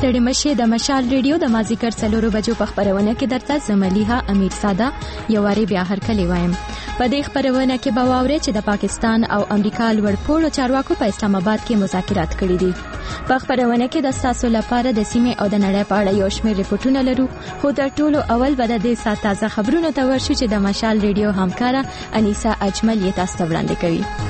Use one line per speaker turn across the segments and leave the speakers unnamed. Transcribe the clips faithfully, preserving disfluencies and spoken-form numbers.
ستړي مشه د مشال ریډیو د مازیګر څلورو بجو په خبرونه کې درته زملیها امیر ساده یواري بیا هرکلی وایم. په دې خبرونه کې به واورئ چې د پاکستان او امریکا لوړپوړو چارواکو په اسلام آباد کې مذاکرات کړي دي. په خبرونه کې د تاسو لپاره د سیمې او د نړۍ په اړه یو شمېر ریپورتونه لرو، خو تر ټولو اول به د دې ساعت تازه خبرونو ته ورشو چې د مشال ریډیو همکاره انیسا اجمل یې تاسو ته وړاندې کوي.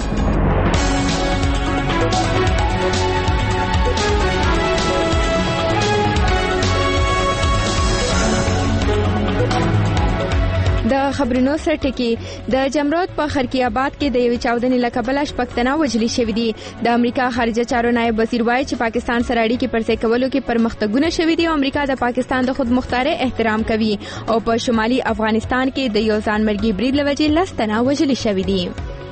د خبرونو سرټکی د جمرود په خرکی آباد کې د یوې چاودنې له کبله شپږ تنه وژل شوي دي. د امریکا خارجه چارو نائب وزیر وایي چې پاکستان سره اړیکې پرځای کولو کې پرمختګونه شوي دي او امریکا د پاکستان د خودمختارۍ احترام کوي او په شمالي افغانستان کې د یو ځانمرګي برید له وجې لس تنه وژل شوي دي.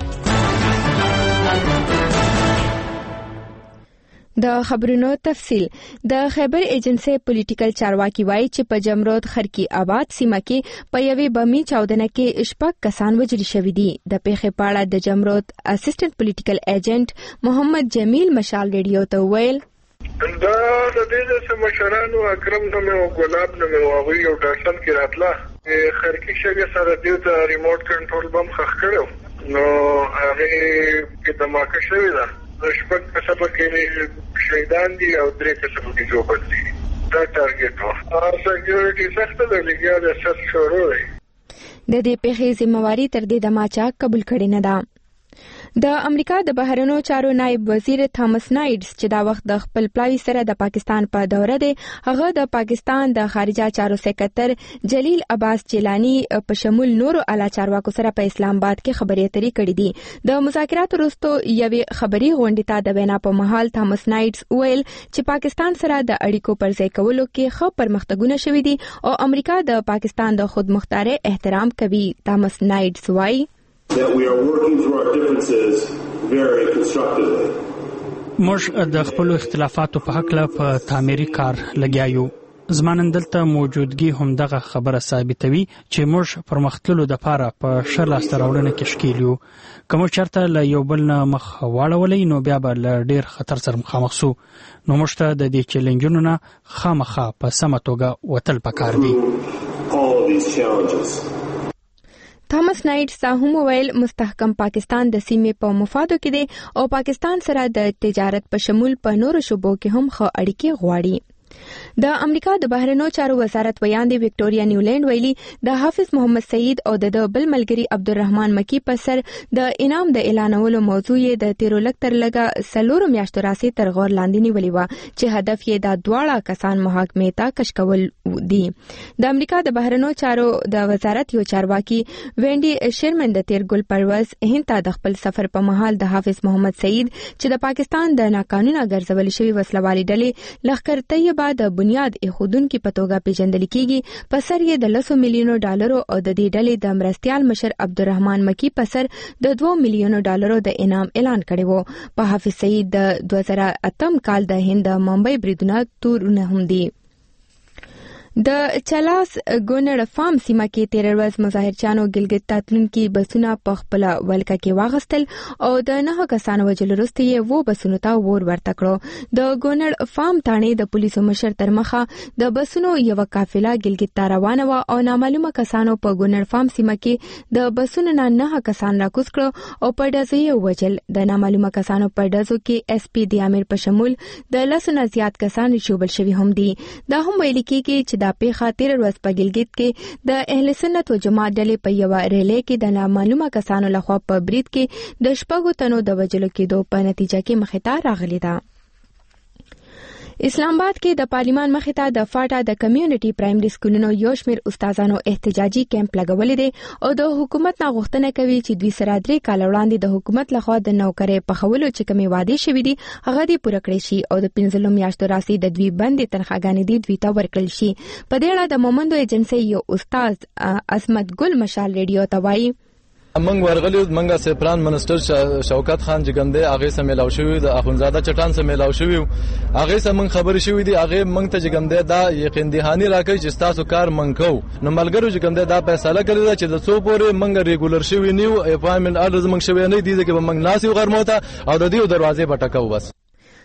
د خبرونو تفصیل. د خیبر ایجنسی پولیټیکل چارواکي وایي چې په جمرود خرکی آباد سیمه کې په یوې بمي چاودنه کې شپږ کسان وژل شوي دي. د پیښې په اړه د جمرود اسسټنټ پولیټیکل ایجنټ محمد جمیل مشال ریډیو ته ویل
دا د دې چې مشرانو اکرم نومه او ګلاب نومه او هغوی یو ډاټسن کې راتله خرکی شګه سره دیو ته ریموټ کنټرول بم خښ کړو نو هغه کې دماکه شوې ده. شپږ کسبه کې شهیدان دي او درې کسبه کې جوړ دي. دا ټارګټ و. او سکیورټي سخت ده لګیا د سر شروع دی.
د دې پیښې ذمہواری تر دې د ماچا قبول کړي نه ده. د امریکا د بهرنیو چارو نائب وزیر تامس نایډز چې دا وخت د خپل پلاوی سره د پاکستان په دوره دی، هغه د پاکستان د خارجه چارو سکرټر جلیل عباس چیلانی په شمول نورو اعلی چارواکو سره په اسلام آباد کې خبرې اترې کړې دي. د مذاکراتو وروسته یوې خبري غونډې ته د وینا په مهال تامس نایډز ویل چې پاکستان سره د اړیکو پرځای کولو کې ښه پرمختګونه شوي دي او امریکا د پاکستان د خودمختارۍ احترام کوي. تامس نایډز وایي
that we are working through our differences very constructively.
موږ د خپل اختلافاتو په حق له په تعمیري کار لګیا یو. زمانن دلته موجودګي هم دغه خبره ثابتوي چې موږ پرمختللو د پاره په شر لاسته راوړنه کې شکیل یو. کوم چرته له یو بل نه مخ واړولې نو بیا به له ډیر خطر سره مخامخ سو. نو موږ ته د دې چیلنجونو نه خامخا په سمه توګه وتل پکار دي.
All of these challenges.
تامس نایډز هم ویل مستحکم پاکستان د سیمې په مفادو کې دی او پاکستان سره د تجارت په شمول په نورو شوبو کې هم ښه اړیکې غواړي. د امریکا د بهرنیو چارو وزارت ویاندې وکټوریا نیولند ویلي د حافظ محمد سعید او د بل ملګری عبدالرحمن مکی په سر د انعام د اعلانولو موضوع یې د تیرو لک تر لګه سلورو میاشتو راسې تر غور لاندې نیولې وه چې هدف یې د دواړه کسان محاکمې ته کش کول دي. د امریکا د بهرنیو چارو د وزارت یو چارواکي وینډي شرمن د تیر ګل پرواز هند ته د خپل سفر په مهال د حافظ محمد سعید چې د پاکستان د ناقانونه ګرځول شوی وسلوالي ډلې لښکر طیبه د بنیاد ایښودونکو په توګه پیژندل کیږي. په سر یې د لسو میلیونو ډالرو او د دې ډلې د مرستیال مشر عبدالرحمن مکی په سر د دوه میلیونو ډالرو د انعام اعلان کړی و. په حافظ سعید د دوه زره اتم کال د هند د ممبئی بریدونه تورونه هم دي. د چلاس ګونړ فارم سیمه کې تیر ورځ مظاهرچیانو ګلګت تاتلونکي بسونه په خپل ولکه کې واغستل او د نه کسانو وژل وروسته یې وو بسونو ته ور ورته کړو. د ګونړ فارم تانې د پولیسو مشر تر مخه د بسونو یو قافله ګلګت ته روانه و او نامعلومه کسانو په ګونړ فارم سیمه کې د بسونو نه نه کسان راکوز کړو او په ډزو یې وژل. د نامعلومه کسانو په ډزو کې اس پی دی امیر په شمول د لسو نه زیات کسان شوبل شوي هم دي. دا هم ویل کېږي چې دا پیښه تیر ورځ په ګلګت کې د اهل سنت و جماعت ډلې په یوه ریلې کې د نامعلومه کسانو لخوا په برید کې د شپږو تنو د وژلو کېدو په نتیجه کې مخې ته راغلې ده. اسلام آباد کې د پارلیمان مخې ته د فاټا د کمیونټي پرایمري سکولونو یو شمېر استادانو احتجاجي کیمپ لګولې دي او د حکومت نه غوښتنه کوي چې دوی سره درې کال وړاندې د حکومت لخوا د نوکرۍ په خولو چې کومې وعدې شوې دي هغه دې پوره کړې شي او د پنځلو میاشتو راسې د دوی بندې تنخواګانې دي دوی ته ورکړل شي. په دې اړه د مومندو ایجنسی یو استاد عصمت ګل مشال ریډیو ته وایي
منګ ورغلی منګه سپران منسٹر شوکت خان جګنده هغه سم ملاو شوی د اخونزاده چټان سم ملاو شوی هغه سم خبر شوی دی هغه منګ ته جګنده دا یقین دهانی راکړي چې تاسو کار منکو نو ملګرو جګنده دا فیصله کړی چې د څو پورې منګ ریګولر شوی نیو اپاینټمنت ارز منګ شوی نه دی چې منګ ناسي غرموته او د دې دروازې بټکاو. بس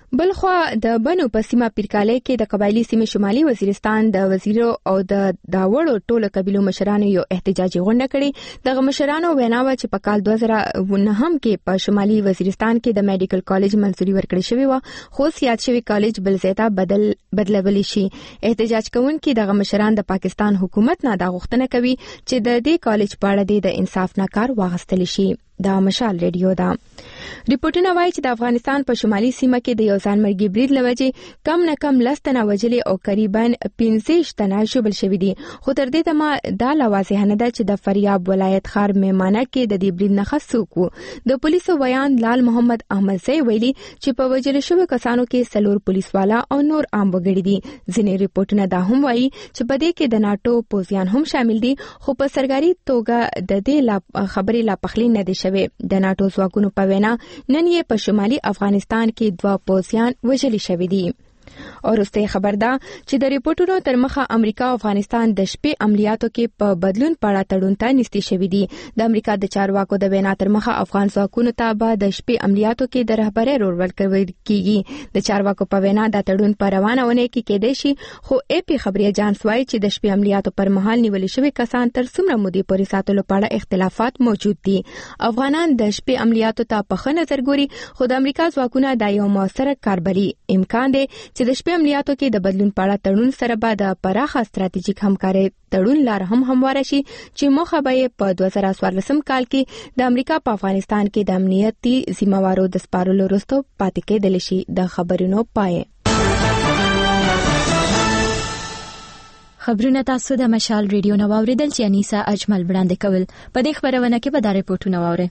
بلخوا د بنو په سیمه پیرکالي کې د قبایلی سیمې شمالي وزیرستان د وزیرو او د داوړو ټولو قبیلو مشرانو یو احتجاجي غونډه کړې. د مشرانو ویناوه چې په کال دوه زره نهم کې په شمالي وزیرستان کې د میډیکل کالج منځوري ورکړې شوې و، خو سیاد شوی کالج بل ځای ته بدل بدلول شي. احتجاج کوونکي د مشران د پاکستان حکومت نه د غوښتنه کوي چې د دې کالج په اړه د انصاف نه کار واخیستل شي. دا مشال ریډیو دا ریپورتونه وایي چې د افغانستان په شمالي سیمه کې د یو ځانمرګي برید لوجې کم نه کم لس تنه وژلي او قریبا پنځه تنه شوبل شوي دي. خو تر دې دمه دا لا واضح نه ده چې د فریاب ولایت ښار میمانه کې د دې برید نه خڅوک وو. د پولیسو بیان لال محمد احمدزی ویلي چې په وژل شوو کسانو کې څلور پولیسوالا او نور عام وګړي دي. ځینې ریپورتونه دا هم وایي چې په دې کې د ناتو پوځیان هم شامل دي، خو په سرګاري توګه د دې خبرې لا پخلی نه دي. د ناتو ځواکونو په وینا نن یې په شمالي افغانستان کې دوه پوځیان وژل شوي دي. او وروسته خبر ده چې د ریپورتونو تر مخه امریکا او افغانستان د شپې عملیاتو کې په بدلون پړه تړون ته نږدې شوي دي. د امریکا د چارواکو د وینا تر مخه افغان ځواکونو ته به د شپې عملیاتو کې د رهبرۍ رول ورکول کیږي. د چارواکو په وینا د تړون په روانه ونه کې کېدای شي، خو ای پی خبري اجانس وايي چې د شپې عملیاتو پر مهال نیول شوی کسان تر څومره مودې پورې ساتلو په اړه اختلافات موجود دي. افغانان د شپې عملیاتو ته په ښه نظر ګوري، خو د امریکا ځواکونه دا یو موثر کاربلي. امکان دی چې د شپې عملیاتو کې د بدلون په اړه تړون سره به د پراخه ستراتیژیک همکارۍ تړون لار هم همواره شي چې موخه به په دوه زره څوارلسم کال کې د امریکا په افغانستان کې د امنیتي ذمہوارو د سپارلو وروسته پاتې کېدل شي. د خبرونو پای.
خبرونه تاسو د مشال ریډیو نو اوریدل چې انیسا اجمل وړاندې کول. په دې خبرونه کې به دا ریپورتونه واورئ.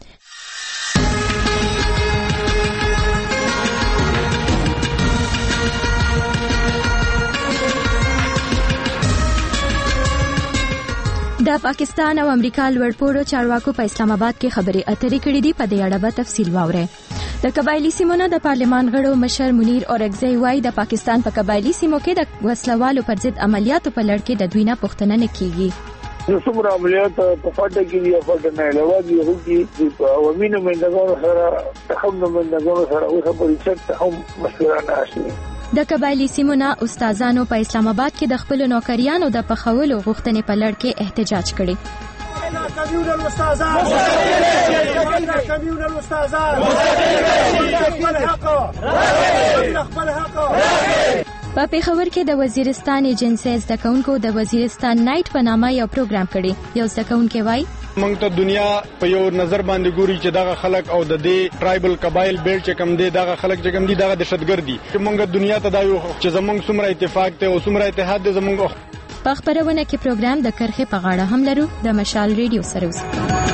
د پاکستان او امریکا لوړپوړو چارواکو په اسلام آباد کې خبرې اترې کړې دي. په دې اړه به تفصیل واورئ. د قبایلی سیمونو د پارلمان غړو مشر منیر اورګزی وايي د پاکستان په قبایلی سیمو کې د وسلوالو پر ضد عملیاتو په لړ کې د دوی نه پوښتنه نه کیږي.
د څومره عملیات په فاټه کې دی په فاټه نه علاوه دي چې او وینو مندګانو سره هم مندګانو سره او خبرې چې هم مشورانه شي.
د قبایلی سیمونو استادانو په اسلام آباد کې د خپل نوکریانو د پخولو غوښتنې په لړ کې احتجاج کړي. په پیښور کې د وزیرستان ایجنسی زده کوونکو د وزیرستان نایټ په نامه یو پروګرام کړی. یو زده کوونکی وایي
موږ ته دنیا په یو نظر باندې ګوري چې دغه خلک او د دې ټرایبل قبایل بیل چې کم دي دغه خلک چې کم دي دغه دهشتګرد دي. موږ دنیا ته دا یو چې زمونږ څومره اتفاق ته او څومره اتحاد دي زمونږ.
په خبرونه کې پروګرام د کرخې په غاړه هم لرو. د مشال ریډیو سره اوسئ.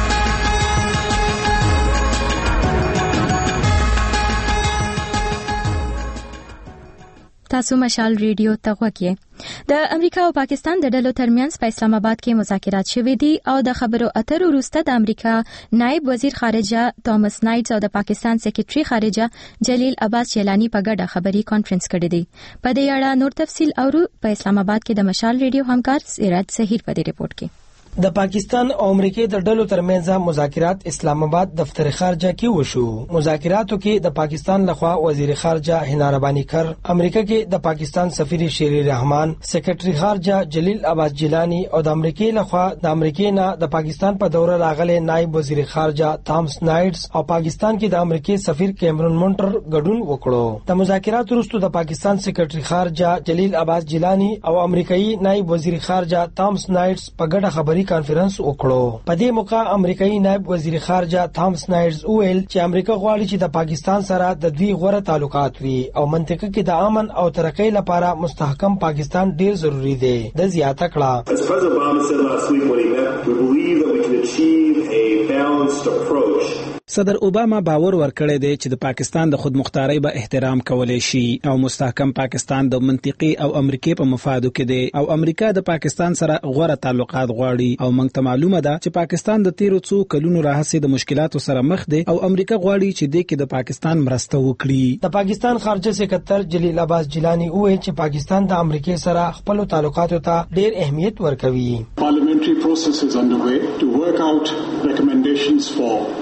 تاسو مشال ریډیو ته غوږی. د امریکا او پاکستان د ډلو ترمنځ په اسلام آباد کې مذاکرات شوي دي او د خبرو اترو وروسته د امریکا نائب وزیر خارجه توماس نایټس او د پاکستان سیکریټري خارجه جلیل عباس جیلانی په ګډه خبري کانفرنس کړی دی. په دې اړه نور تفصیل اورو په اسلام آباد کې د مشال ریډیو همکار سراج سهیر په دې ریپورت کې.
د پاکستان او امریکا د ډلو ترمنځ مذاکرات اسلام آباد دفتر خارجه کې وشو. مذاکراتو کې د پاکستان لخوا وزیر خارجه حنا ربانی کر، امریکا کې د پاکستان سفیر شیری رحمان، سیکریټری خارجه جلیل عباس جیلانی او د امریکا لخوا د امریکا نه د پاکستان په دوره راغلي نائب وزیر خارجه توماس نایټس او پاکستان کې د امریکا سفیر کیمرون مونټر ګډون وکړو. د مذاکراتو وروسته د پاکستان سیکریټری خارجه جلیل عباس جیلانی او امریکایي نائب وزیر خارجه توماس نایټس په ګډه خبري کانفرنس وکړو. په دې موقع امریکایي نائب وزیر خارجه توماس نایټس وویل چې امریکا غواړي چې د پاکستان سره د دوی غوړه تعلقات وي او منطقه کې د امن او ترقۍ لپاره مستحکم پاکستان ډیر ضروری دی. د زیاته کړه
As President Obama said last week when he met, we believe that we can achieve a balanced approach.
صدر اوباما باور ورکړی دی چې د پاکستان د خودمختارۍ به احترام کولای شي او مستحکم پاکستان د منطقي او امریکای په مفادو کې دی او امریکا د پاکستان سره غوړه تعلقات غواړي او موږ ته معلومه ده چې پاکستان د تیرو څو کلونو راهیسې د مشکلاتو سره مخ دی او امریکا غواړي چې د کې د پاکستان مرسته وکړي.
د پاکستان خارجه سکرټر جلیل عباس جیلانی وویل چې پاکستان د امریکا سره خپل تعلقاتو ته ډیر اهمیت ورکوي.
Parliamentary process is underway to work out recommendations for re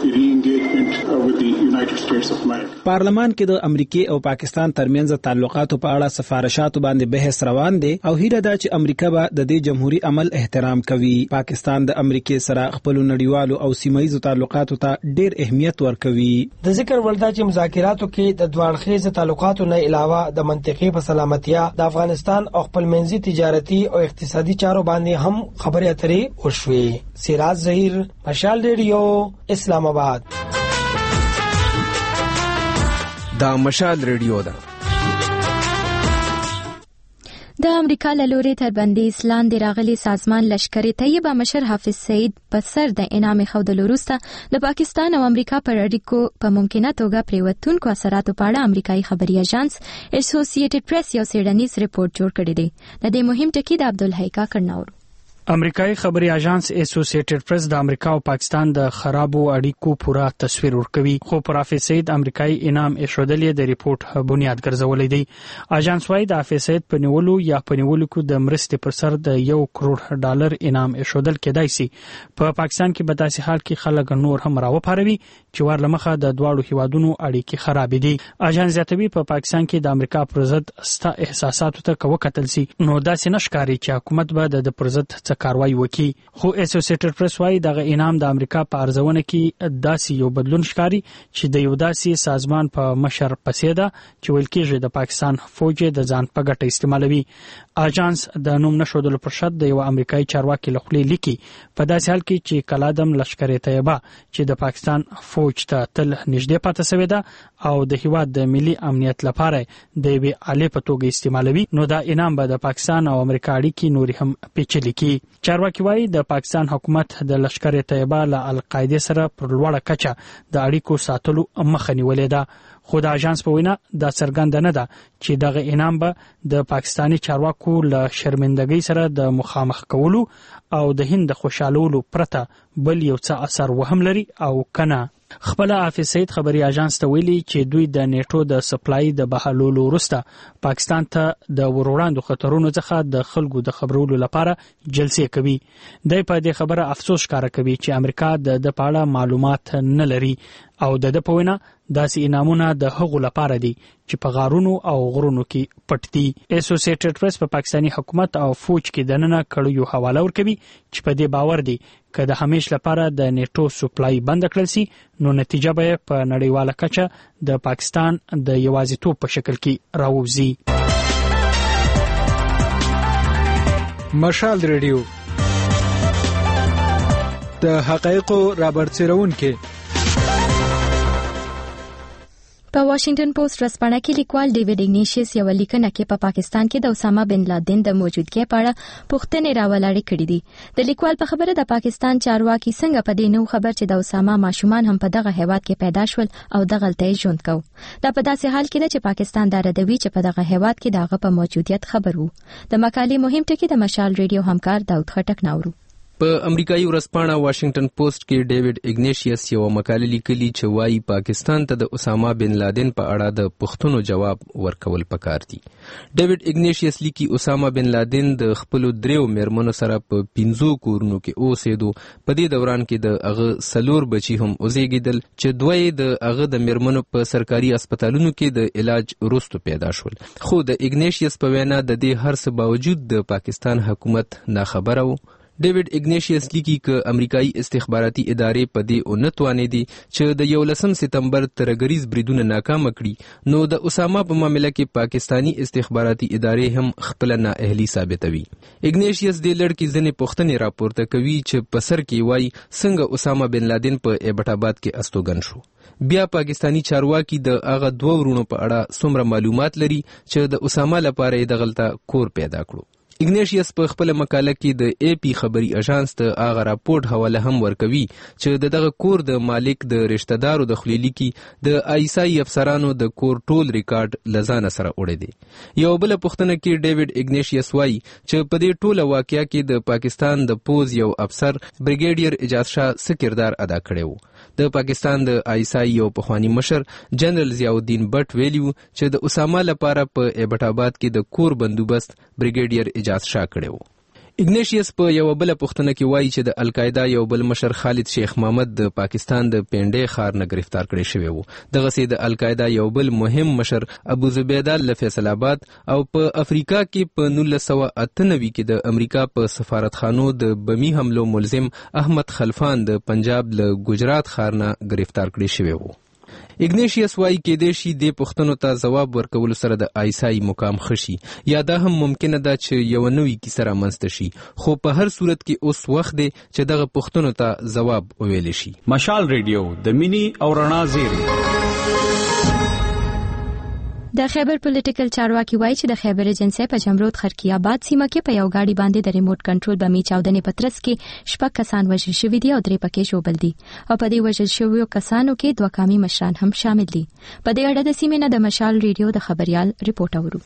پارلمان کې د امریکای او پاکستان ترمنځ تعلقاتو په اړه سفارشاتو باندې بحث روان دی او هیله ده چې امریکا به د دې جمهوریت عمل احترام کوي. پاکستان د امریکای سره خپل نړیوالو او سیمایي تعلقاتو ته ډېر اهمیت ورکوي.
د ذکر ولدا چې مذاکراتو کې د دوړخیز تعلقاتو نه علاوه د منطقي په سلامتیا د افغانستان او خپل منځي تجارتي او اقتصادي چارو باندې هم خبرې اترې وشوې. سراج ظهیر، مشال ریډیو، اسلام آباد.
دا مشال ریډیو ده.
د امریکا له لوري تر بندیز لاندې راغلي سازمان لشکر طیبه مشر حافظ سعید په سر د انعام خودلو وروسته د پاکستان او امریکا پر اړیکو په ممکنه توګه پریوتونکو اثراتو په اړه امریکایي خبري اژانس اسوسییټډ پریس یو څېړنیز ریپورت جوړ کړی دی. د دې مهم ټکی د عبدالحیکا کرناور.
امریکایي خبري اژانس اسوسییټډ پریس د امریکا او پاکستان د خرابو اړیکو پوره تصویر ورکوي، خو پر حافظ سعید امریکایي انعام ایښودل د ریپورت بنیاد ګرځولې دی. اژانس وايي د حافظ سعید په نیولو یا په نیولو کې د مرستې پر سر د یو کروڑ ډالر انعام ایښودل کېدای شي. په پاکستان کې په داسې حال کې خلک نور هم راوپاروي چې ور لمخه د دواړو هیوادونو اړیکې خراب دي. اژانس زیاتوي په پاکستان کې د امریکا پر ضد ستا احساساتو ته وکتل شي نو داسې نشکاري چې حکومت به د پر ضد کاروایی وکړي. خو اسوسییټډ پریس وايي دغه انعام د امریکا په ارزونه کې داسې یو بدلون ښکاري چې د یو داسې سازمان په مشر پسې ده چې ویل کېږي د پاکستان فوج د ځان په ګټه استعمالوي. اژانس د نوم نښودلو پر شرط د یو امریکایي چارواکي له خولې لیکي په داسې حال کې چې کلادم لشکر طیبه چې د پاکستان فوج ته تل نږدې پاتې شوې ده او د هیواد د ملي امنیت لپاره د یوې آلې په توګه استعمالوي نو دا انعام به د پاکستان او امریکا اړیکې نورې هم پیچلې کړي. چارواکي وايي د پاکستان حکومت د لشکر طیبه له القاعده سره پر لوړه کچه د اړیکو ساتلو مخه نیولې ده. خو د اژانس په وینا دا څرګنده نه ده چې دغه انعام به د پاکستانی چارواکو له شرمندګۍ سره د مخامخ کولو او د هند د خوشالولو پرته بل یو څه اثر وهم لري او کنه. خپل حافظ سعید خبري اژانس ته ویلي چې دوی د نیټو د سپلای د بهالولو وروسته پاکستان ته د وروړاندو خطرونو څخه د خلکو د خبرولو لپاره جلسې کوي. د په دې خبره افسوس ښکاره کوي چې امریکا د د پاړه معلومات نه لري او د د په وینا داسې انعامونه د هغو لپاره دي چې په غارونو او غرونو کې پټ دي. اسوسییټډ پریس په پاکستانی حکومت او فوج کې دننه کړیو حواله ورکوي چې په دې باور دي که د همیش لپاره د نیټو سپلای بند کړل شي نو نتیجه به په نړیواله کچه د پاکستان د یوازیتوب په شکل کې راووځي.
مشال ریډیو د حقایقو رابرسېرون کې
په واشنگټن پوسټ ورځپاڼه کې لیکوال ډیوډ اګنیشیس یو لیکنه کې په پاکستان کې د اسامه بن لادن د موجودګۍ په اړه پوښتنې راولاړې کړې دي. د لیکوال په خبره د پاکستان چارواکي څنګه په دې نو خبر چې د اسامه ماشومان هم په دغه هیواد کې پیدا شول او دغه ته ژوند کو. دا په داسې حال کې ده چې پاکستان دا ردوي چې په دغه هیواد کې دغه په موجودیت خبر وو. د مقالې مهم ټکی د مشال ریډیو همکار داود خټک ناورو.
په امریکایي ورځپاڼه واشنگټن پوسټ کې ډیوډ اګنیشیس یو مقاله لیکلي چې وايي پاکستان ته د اسامه بن لادن په اړه د پوښتنو جواب ورکول پکار دي. ډیوډ اګنیشیس لیکي اسامه بن لادن د خپل دریو میرمنو سره په پنځو کورونو کې اوسېدو. په دې دوران کې د هغه سلور بچي هم اوسېږدل چې دوی د هغه د میرمنو په سرکاري هسپتالونو کې د علاج وروسته پیدا شول. خو د اګنیشیس په وینا د دې هر څه باوجود د پاکستان حکومت ناخبره و. ډیوډ اګنیشیس لیکي چې امریکایي استخباراتي ادارې په دې اونتوانې دي چې د یولسم سپتمبر ترګریز بریدونه ناکام کړي نو د اسامه په معاملې کې پاکستانی استخباراتي ادارې هم خپل نااهلي ثابتوي. اګنیشیس د لړکی ځنې پوښتنې راپورته کوي چې په سر کې وایي څنګه اسامه بن لادن په ایبټ آباد کې استوګن شو. بیا پاکستانی چارواکي د هغه دوه ورونو په اړه څومره معلومات لري چې د اسامه لپاره یې دغلته کور پیدا کړو. اګنیشیس په خپل مقاله کې د ای پی خبري اژانس ته هغه راپورټ حواله هم ورکوي چې دغه کور د مالک د رشتہ دارو د خلیلی کې د آیسای افسرانو د کور ټول ریکارډ لزان سره وړي دي. یو بل پوښتنه کې ډیوډ اګنیشیس وايي چې په دې ټوله واقعیا کې د پاکستان د پوز یو افسر بریګیډیر اجاز شاه څه کردار ادا کړی وو. د پاکستان د آیسای یو پخوانی مشر جنرال ضیاءالدین بټ ویلیو چې د اسامه لپاره په ایبټ آباد کې د کور بندوبست بریګیډیر اجاز شاه کړی وو. اګنیشیس په یو بل پوښتنه کې وایي چې د القاعده یو بل مشر خالد شیخ محمد د پاکستان د پینډې ښار نه گرفتار کړی شوی وو. دغه سي د القاعده یو بل مهم مشر ابو زبیده له فیصل آباد او په افریقا کې په نولس سوه اته نوي کې د امریکا په سفارتخانو د بمی حملو ملزم احمد خلفان د پنجاب له ګجرات ښار نه گرفتار کړی شوی وو. اګنیشیس وایي کېدای شي د پوښتنو ته ځواب ورکولو سره د آیسای مقام خشي یا دا هم ممکنه ده چې یو نوې کیسه رامنځته شي، خو په هر صورت کې اوس وخت دی چې دغه پوښتنو ته ځواب وویل شي.
مشال ریډیو د مینی او رڼا زیری.
د خیبر پولیټیکل چارواکي وایي چې د خیبر ایجنسی په جمرود خرکی آباد سیمه کې په یو گاډي باندې د ریموټ کنټرول بمي چاودنې په ترڅ کې شپږ کسان وژل شوي دي او درې پکې ژوبل دي او په دې وژل شویو کسانو کې دوه قومي مشران هم شامل دي. په دې اړه د سیمې نه د مشال ریډیو د خبريال ریپورت اورو.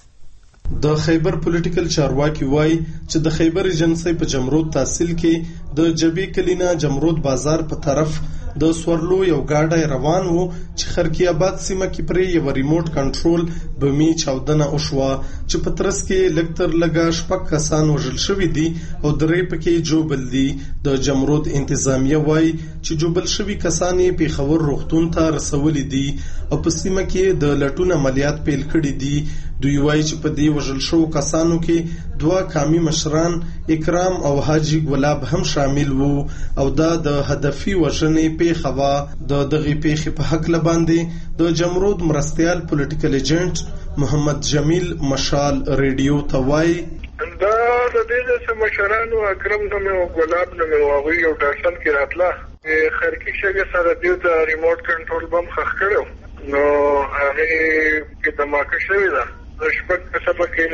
د خیبر پولیټیکل چارواکي وایي چې د خیبر ایجنسی په جمرود تحصیل کې د جبی کلینا جمرود بازار په طرف د سورلو یو گاډی روان وو چې خرکی آباد سیمه کې پرې یو ریموټ کنټرول بمي چاودنه وشوه چې په ترڅ کې لکتر لګا شپږ کسان وژل شوي دي او درې پکې جوبل دي. د جمرود انتظامیه وایي چې جوبل شوي کسان یې پیښور روغتون ته رسولي دي او په سیمه کې د لټون عملیات پیل کړي دي. دوی وایي چې په دې وژل شوو کسانو کې دوه قومي مشران اکرام او حاجی ګلاب هم شامل وو او دا د هدفي وژنې پیښه وه. د دغې پیښې په هکله باندې د جمرود مرستیال پولیټیکل ایجنټ محمد جمیل مشال ریډیو ته وایي
دا د دې د مشرانو اکرم نومې او ګلاب نومې او هغوی یو ډاټسن کې راتله خرکی شګې سره دیو ته ریموټ کنټرول بم ښخ کړی نو هغې کې دماکه شوې ده. شپږ کسه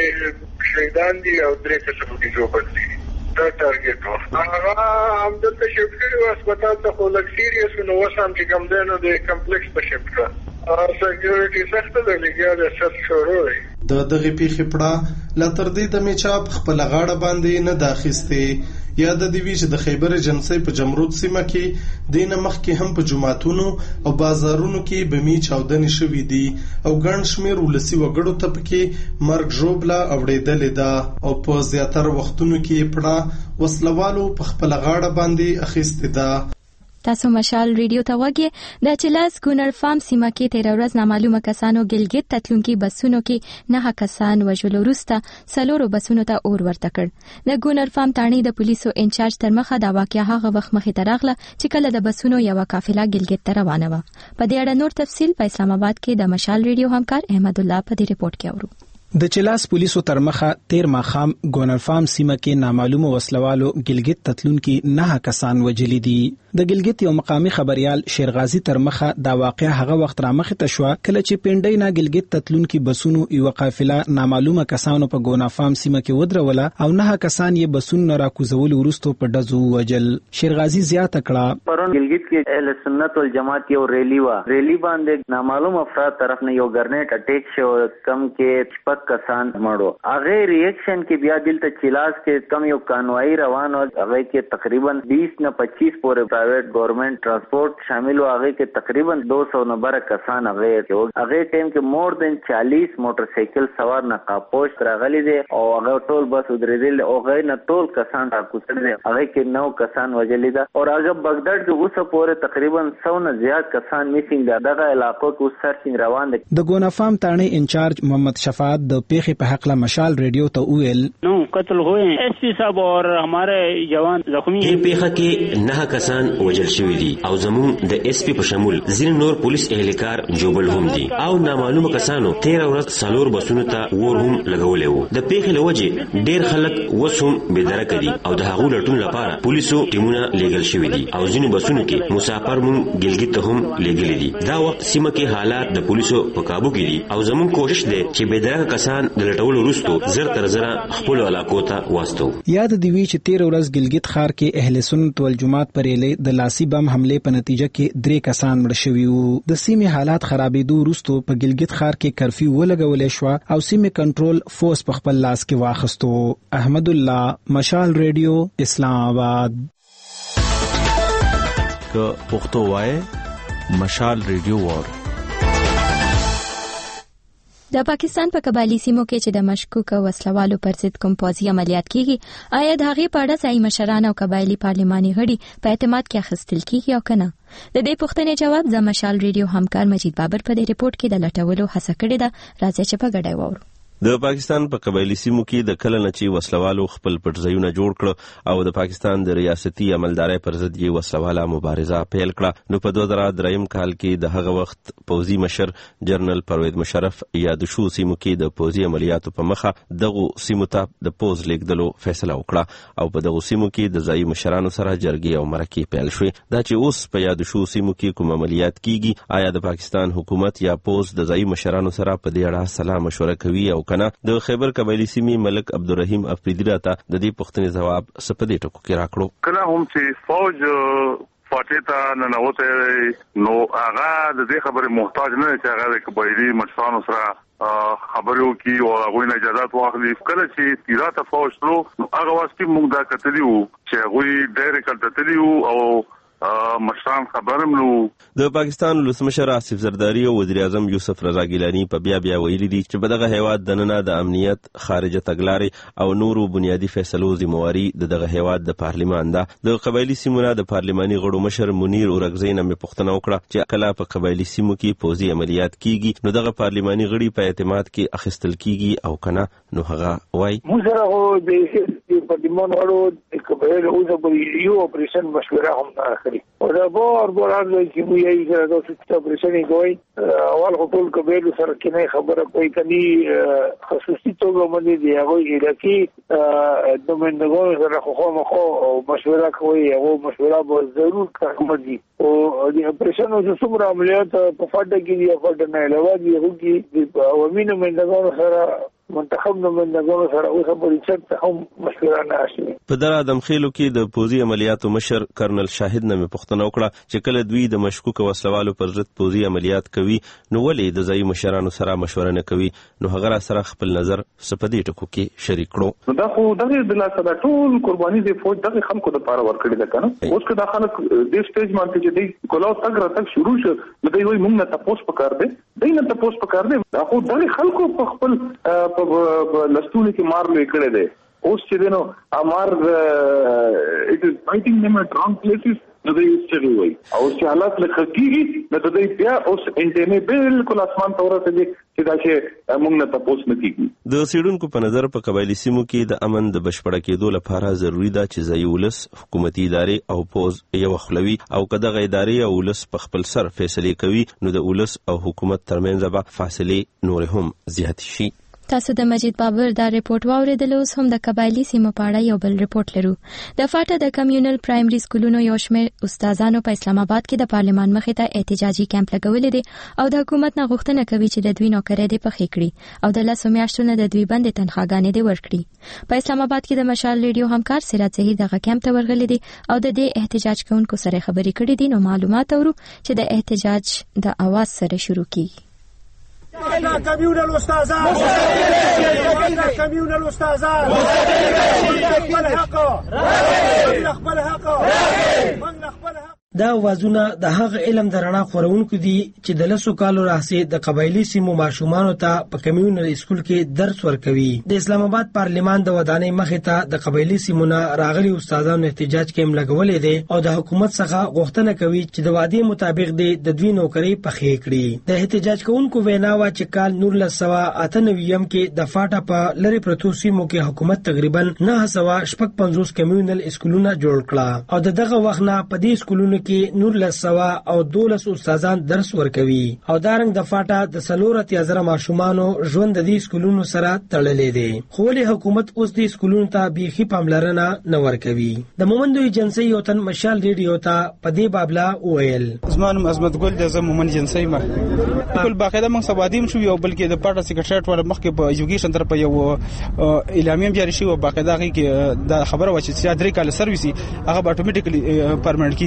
پکې شهیدان دي او درې کسه پکې ژوبل دي. دا ټارګټ و. هغه همدلته شفټ کړي وو هسپتال ته، خو لږ سیریس و نو اوس هم چې کوم دی نو د کمپلیکس ته شفټ کړه. سکیورټي سخته ده، لګیا د سخت شروع دی.
د دغې پیښې پړه لا تر دې دمې چا په خپله غاړه باندې نه ده اخیستې. یاد دې وي چې د خیبر ایجنسی په جمرود سیمه کې دې نه مخکې هم په جوماتونو او بازارونو کې بمي چاودنې شوي دي او ګڼ شمېر ولسي وګړو ته پکې مرګ ژوبله اوړېدلې ده او په زیاتره وختونو کې پړه وسلوالو په خپله غاړه باندې اخیستې ده.
تاسو مشال ریډیو ته وګورئ. د چلاس ګونر فارم سیمه کې تیر ورځ نامعلومه کسانو ګلګت تتلونکي بسونو کې نه کسان وژل وروسته څلورو بسونو ته اور ورته کړ. د ګونر فارم تاڼې د پولیسو انچارج تر مخه دا واقعیا هغه وخت مخې ته راغله چې کله د بسونو یو قافله ګلګت ته روانه وه. په دې اړه نور تفصیل په اسلام آباد کې د مشال ریډیو همکار احمد الله په دې ریپورت کې اورو.
د چلاس پولیسو تر مخه تیر ماخام ګونر فارم سیمه کې نامعلومه وسلوالو ګلګت تتلونکي نه کسان وجلی دي. د ګلګت یو مقامی خبريال شیرغازی تر مخه دا واقعیا هغه وخت را مخه ته شو کله چې پینډای نه ګلګت تتلونکي بسونو یو قافله نامعلومه کسانو په ګونر فارم سیمه کې ودروله او نه کسان یې بسونو را کوزول ورستو په دزو وجل. شیرغازی زیاته کړه
پرون ګلګت کې اهل سنت والجماعت یو ریلی وا ریلی باندې نامعلوم افراد طرف نه یو ګرنیټ اٹیک شو کم کې شپږ کسان مړو. هغه ریاکشن کې بیا دلته چلاس کې کم یو کانوای روان او هغه کې تقریبا بیس نه پچیس پورې پرایویټ گورنمنٹ ټرانسپورت شامل و. هغه کې تقریبا دو سو نبر کسان هغه کې هغه ټیم کې مور دن چالیس موټر سایکل سوار نقابپوش راغلي دي او هغه ټول بس ودرېدل او هغه نه ټول کسان راکوتل دي. هغه کې نو کسان وجلی ده او هغه بغداد کې اوسه پورې تقریبا سو نه زیات کسان میسینګ ده. دغه علاقو کې سرچینګ روان دي.
د ګونافام تاڼې انچارج محمد شفاعت د پیښې په حق لا مشال ریڈیو ته ویل
نو قتل ہوئے ایس پی صاحب اور ہمارے جوان زخمی
ہیں. پیښه کې نه کسان وژل شوي دي او زمون د ایس پی په شمول ځینې نور پولیس اهلکار جوبل هم دي او نامعلومه کسانو تیر ورځ څلور بسونو ته ور هم لګولې وو. د پیښې له وجې ډېر خلک اوس هم بېدرکه دي او د هغو لټون لپاره پولیسو ټیمونه لیږل شوي دي او ځینو بسونو کې مسافر مون ګلګت ته هم لیږلي دي. دا وخت سیمه کې حالات د پولیسو په کابو کې دي او زمون کوشش دی چې بېدرکه کسان د لټولو وروسته زر تر زر خپل علاقو ته واستو.
یاد دی وی چې تیر ورځ ګلګت ښار کې اهل سنت والجماعت پر ریلې د لاسي بم حمله په نتیجه کې درې کسان مړ شوي وو. د سیمې حالات خرابېدو وروسته په ګلګت ښار کې کرفیو ولګولې شو او سیمې کنټرول فورس په خپل لاس کې واخیستو. احمد الله مشال ریډیو اسلام آباد.
که پښتو وای مشال ریډیو وار
د پاکستان په قبایلی سیمو کې چې د مشکوک وسلوالو پر ضد کوم پوځي عملیات کیږي آیا د هغې په اړه ځایي مشران او قبایلی پارلماني غړي په اعتماد کې اخیستل کیږي او کنه؟ د دې پوښتنې جواب د مشال ریډیو همکار مجید بابر په دې ریپورت کې د لټولو هڅه کړې ده. راځي چې په ګډه وورو.
د پاکستان په قبایلی سیمو کې د کله نه چې وسلوالو خپل پټ-ځایونه جوړ کړ او د پاکستان د ریاستي عملدارۍ پر ضد یې وسلواله مبارزه پیل کړه، نو په دوه زره دریم کال کې د هغه وخت پوځي مشر جنرال پرویز مشرف یاد شو سیمو کې د پوځي عملیاتو په مخه دغه سیمو ته د پوځ لیږدلو فیصله وکړه او په دغه سیمو کې د ځایي مشرانو سره جرګې او مرکې پیل شوې. دا چې اوس په یاد شو سیمو کې کوم عملیات کیږي، آیا د پاکستان حکومت یا پوځ د ځایي مشرانو سره په دې اړه سلا مشوره کوي او کنه؟ د خیبر قبایلی سیمې ملک عبدالرحیم افریدی راته د دې پوښتنې جواب سپدې ټکو کې راکړو.
کله هم چې فوج فاتح ته ننوته نو هغه د دې خبرې محتاج نه چې هغه د قبایلی مشرانو سره خبرو کې او هغه نه اجازه واخلي. کله چې تیراته فوج شروع نو هغه واسطه موږ دا کتلی وو چې هغه ډایرکټ کتلی وو او مشران خبرم نو.
د پاکستان ولسمشر آصف زرداری او وزیر اعظم یوسف رضا ګیلانی په بیا بیا ویلي دي چې په دغه هیواد د نن د امنیت، خارجه تګلارې او نورو بنیادی فیصلو ذمہواری د دغه هیواد د پارلیمان ده. د قبایلی سیمو د پارلیماني غړو مشر منیر اورګزی نه پوښتنه وکړه چې کله په قبایلی سیمو کې پوځي عملیات کیږي نو دغه پارلیماني غړي په اعتماد کې اخیستل کیږي او کنه؟ نو هغه وایي
موږ سره د پارلیمان غړو د قبایل او د یو اپریشن مشوره هم اخلي او دا بار بار راځي چې موږ یې سره د څه اپریشن کوي. اول خپل قبایل سره کې نه خبره کوي کني خصوصي توګه باندې دی هغه علاقې د مندګانو سره خو مخو مشوره کوي او مشوره به ضرور کوي دي او د اپریشن او څومره عملیات په فاټه کې دی په نه علاوه دی هغه کې عوامي مندګانو سره منتخب نمائندګانو سره اوس په ریچارډ ته هم مشوره نه شي.
په دغه دمخېلو کې د پوځي عملیاتو مشر کرنل شاهد نه پوښتنه وکړه چې کله دوی د مشکوک وسلوالو پر ضد پوځي عملیات کوي نو ولې د ځایي مشرانو سره مشوره نه کوي؟ نو هغه سره خپل نظر سپدې ټکو کې شریک کړو.
دا خو دغه د لاسه ټول قرباني دی فوج دغه خلکو لپاره ورکړي ده کنه. اوس که دا خلک د سټیج باندې چې دی کلاو تک را تک شروع شو نو دوی وایي موږ نه تاسو پکار دی دوی نه تاسو پکار دی. دا خو دغه خلکو په خپل په لستونه کې مار لوي کړي دي. اوس چې دینو امر اټ از فایټینګ them at wrong places نو دوی چغي وي او چې حالات لکه کیږي نو دوی بیا اوس انټرنیټ بالکل اسمان ته ورته دي چې دا چې موږ نه تاسو نه کیږي.
د سیډونکو په نظر په قبایلی سیمو کې د امن د بشپړه کېدو لپاره ضروری ده چې ځایي ولس، حکومتي ادارې او پوځ یو خپلوي او کداغه ادارې او ولس په خپل سر فیصله کوي نو د ولس او حکومت ترمنځ به فاصله نور هم زیات شي.
تاسو د مجید بابر دا ریپورت واوریدل. اوس هم د قبایلی سیمو په اړه یو بل ریپورت لرو. د فاټا د کمیونل پرایمري سکولونو یو شمېر استادانو په اسلام آباد کې د پارلمان مخې ته احتجاجي کیمپ لګولې دي او د حکومت نه غوښتنه کوي چې د دوی نوکرۍ دې پخې کړي او د لاسو میاشتو نه د دوی بندې تنخواګانې دې ورکړي. په اسلام آباد کې د مشال ریډیو همکار سراج زهیر دغه کیمپ ته ورغلي دي او د دې احتجاج کوونکو سره خبرې کړې دي. نو معلومات اورو چې د احتجاج د اواز سره شروع کیږي.
احنا كميون الاستاذان احنا كميون الاستاذان نقبل حقه نقبل حقه نقبل حقه.
دا وازونه د هغه علم درنا خورونکو دي چې د لسو کالو راهسي د قبایلی سیمو ماشومان ته په کمیونل اسکول کې درس ورکوي. د اسلام آباد پارلیمان د ودانۍ مخې ته د قبایلی سیمو نه راغلي استادانو احتجاج کیمپ لګولې دي او د حکومت څخه غوښتنه کوي چې د وعده مطابق د دوی نوکری پخې کړي. د احتجاج کوونکو ویناوه چې کال نور لسوا اتنویم کې د فاټا په لری پروتو سیمو کې حکومت تقریبا نه سوا شپږ پنځوس کمیونل اسکولونه جوړ کړه او د دغه وخت نه په دې اسکولونو کې نور لسوا او دولس استادان درس ورکوي او دارنګ د فاټا د سلور اتیازره ماشومانو ژوند د دې اسکولونو سره تړلې دي. خو ولې حکومت اوس دې اسکولونو ته بيخي پاملرنه نه ورکوي؟ د مومند ایجنسی یو تن مشال ریډیو ته په دې بابلا وویل.
زمانم عظمت ګل د مومند ایجنسی ما ټول باقاعده موږ سبادیم شو یو بلکې د پاټا سیکریټریټ ور مخکې په ایجوکیشن تر په یو اعلامیه جاری شو باقاعده کې د خبره و چې درې کال سرویسي هغه اتوماتیکلی پرمنټ کیږي.
د